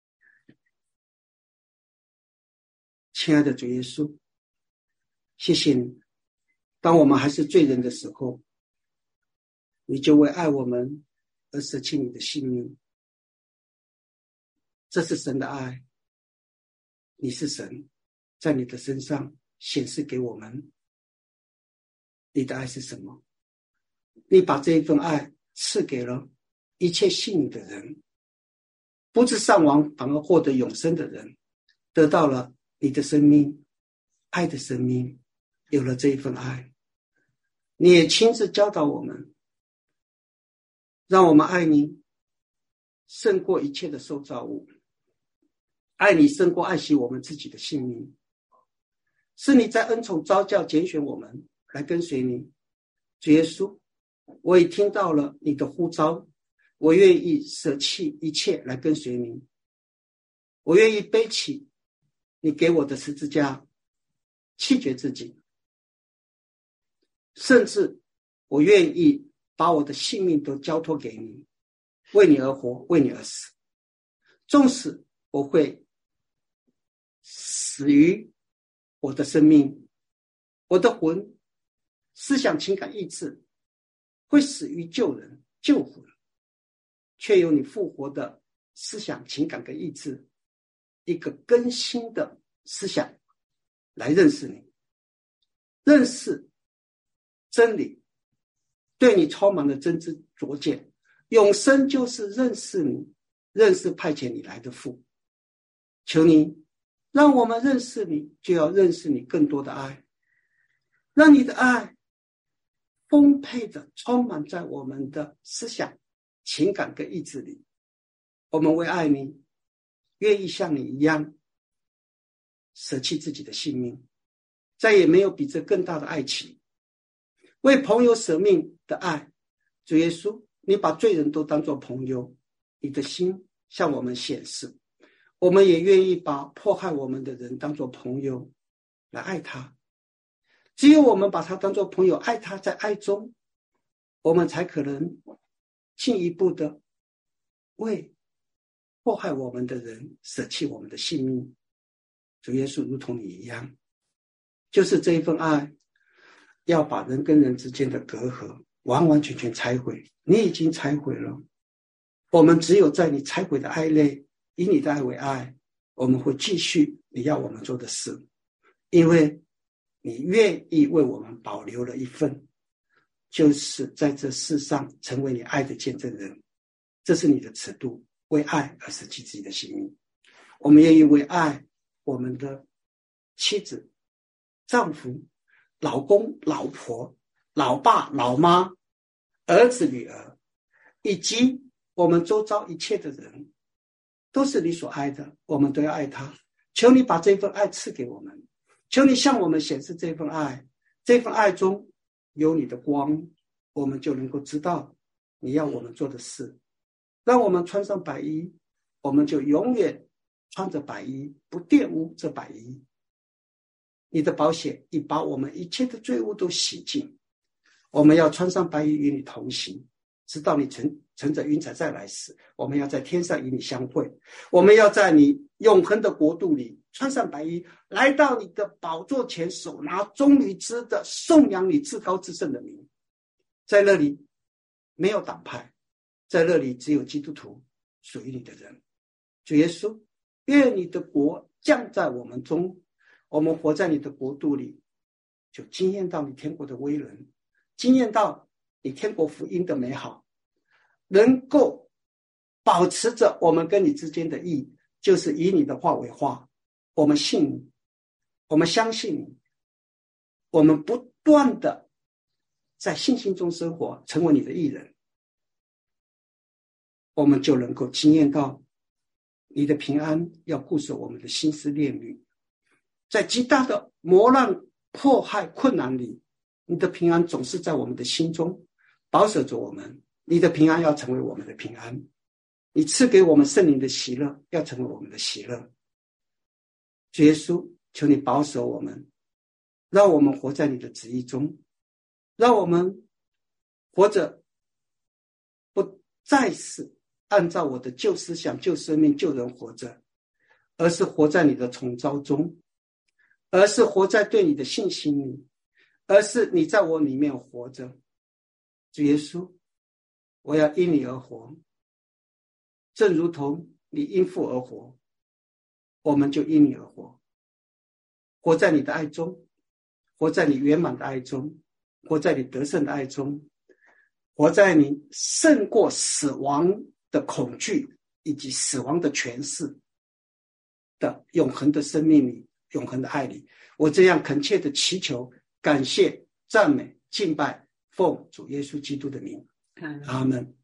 亲爱的主耶稣，谢谢你，当我们还是罪人的时候，你就为爱我们而舍弃你的性命。这是神的爱，你是神，在你的身上显示给我们你的爱是什么。你把这一份爱赐给了一切信你的人，不致丧亡，反而获得永生的人，得到了你的生命，爱的生命，有了这一份爱。你也亲自教导我们，让我们爱你胜过一切的受造物，爱你胜过爱惜我们自己的性命。是你在恩宠召叫拣选我们来跟随你。主耶稣，我已听到了你的呼召，我愿意舍弃一切来跟随你。我愿意背起你给我的十字架，弃绝自己，甚至我愿意把我的性命都交托给你，为你而活，为你而死。纵使我会死于我的生命，我的魂、思想、情感、意志会死于救人、救魂，却有你复活的思想、情感跟意志，一个更新的思想来认识你，认识真理，对你充满了真知灼见。永生就是认识你，认识派遣你来的父。求你让我们认识你，就要认识你更多的爱，让你的爱丰沛的充满在我们的思想、情感跟意志里。我们为爱你，愿意像你一样舍弃自己的性命，再也没有比这更大的爱情。为朋友舍命的爱，主耶稣，你把罪人都当作朋友，你的心向我们显示。我们也愿意把迫害我们的人当作朋友来爱他。只有我们把他当作朋友，爱他，在爱中，我们才可能进一步的为迫害我们的人舍弃我们的性命。主耶稣，如同你一样，就是这一份爱，要把人跟人之间的隔阂完完全全拆毁。你已经拆毁了，我们只有在你拆毁的爱内，以你的爱为爱，我们会继续你要我们做的事，因为你愿意为我们保留了一份，就是在这世上成为你爱的见证人。这是你的尺度，为爱而舍弃自己的性命。我们愿意为爱我们的妻子、丈夫、老公、老婆、老爸、老妈、儿子、女儿，以及我们周遭一切的人，都是你所爱的，我们都要爱他。求你把这份爱赐给我们，求你向我们显示这份爱，这份爱中有你的光，我们就能够知道你要我们做的事。让我们穿上白衣，我们就永远穿着白衣，不玷污这白衣。你的宝血已把我们一切的罪恶都洗净，我们要穿上白衣与你同行，直到你乘着云彩再来时，我们要在天上与你相会。我们要在你永恒的国度里穿上白衣，来到你的宝座前，手拿棕榈枝的颂扬你至高至圣的名。在那里没有党派，在那里只有基督徒，属于你的人。主耶稣，愿你的国降在我们中，我们活在你的国度里，就经验到你天国的威能，经验到你天国福音的美好，能够保持着我们跟你之间的义，就是以你的话为话。我们信你，我们相信你， 我们不断的在信心中生活，成为你的义人，我们就能够经验到你的平安要固守我们的心思念虑。在极大的磨难、迫害、困难里，你的平安总是在我们的心中保守着我们。你的平安要成为我们的平安，你赐给我们圣灵的喜乐要成为我们的喜乐。主耶稣，求你保守我们，让我们活在你的旨意中，让我们活着不再是按照我的旧思想、旧生命、旧人活着，而是活在你的统召中，而是活在对你的信心里，而是你在我里面活着。主耶稣，我要因你而活，正如同你因父而活，我们就因你而活，活在你的爱中，活在你圆满的爱中，活在你得胜的爱中，活在你胜过死亡的恐惧以及死亡的权势的永恒的生命里，永恒的爱里。我这样恳切的祈求、感谢、赞美、敬拜，奉主耶稣基督的名，阿们。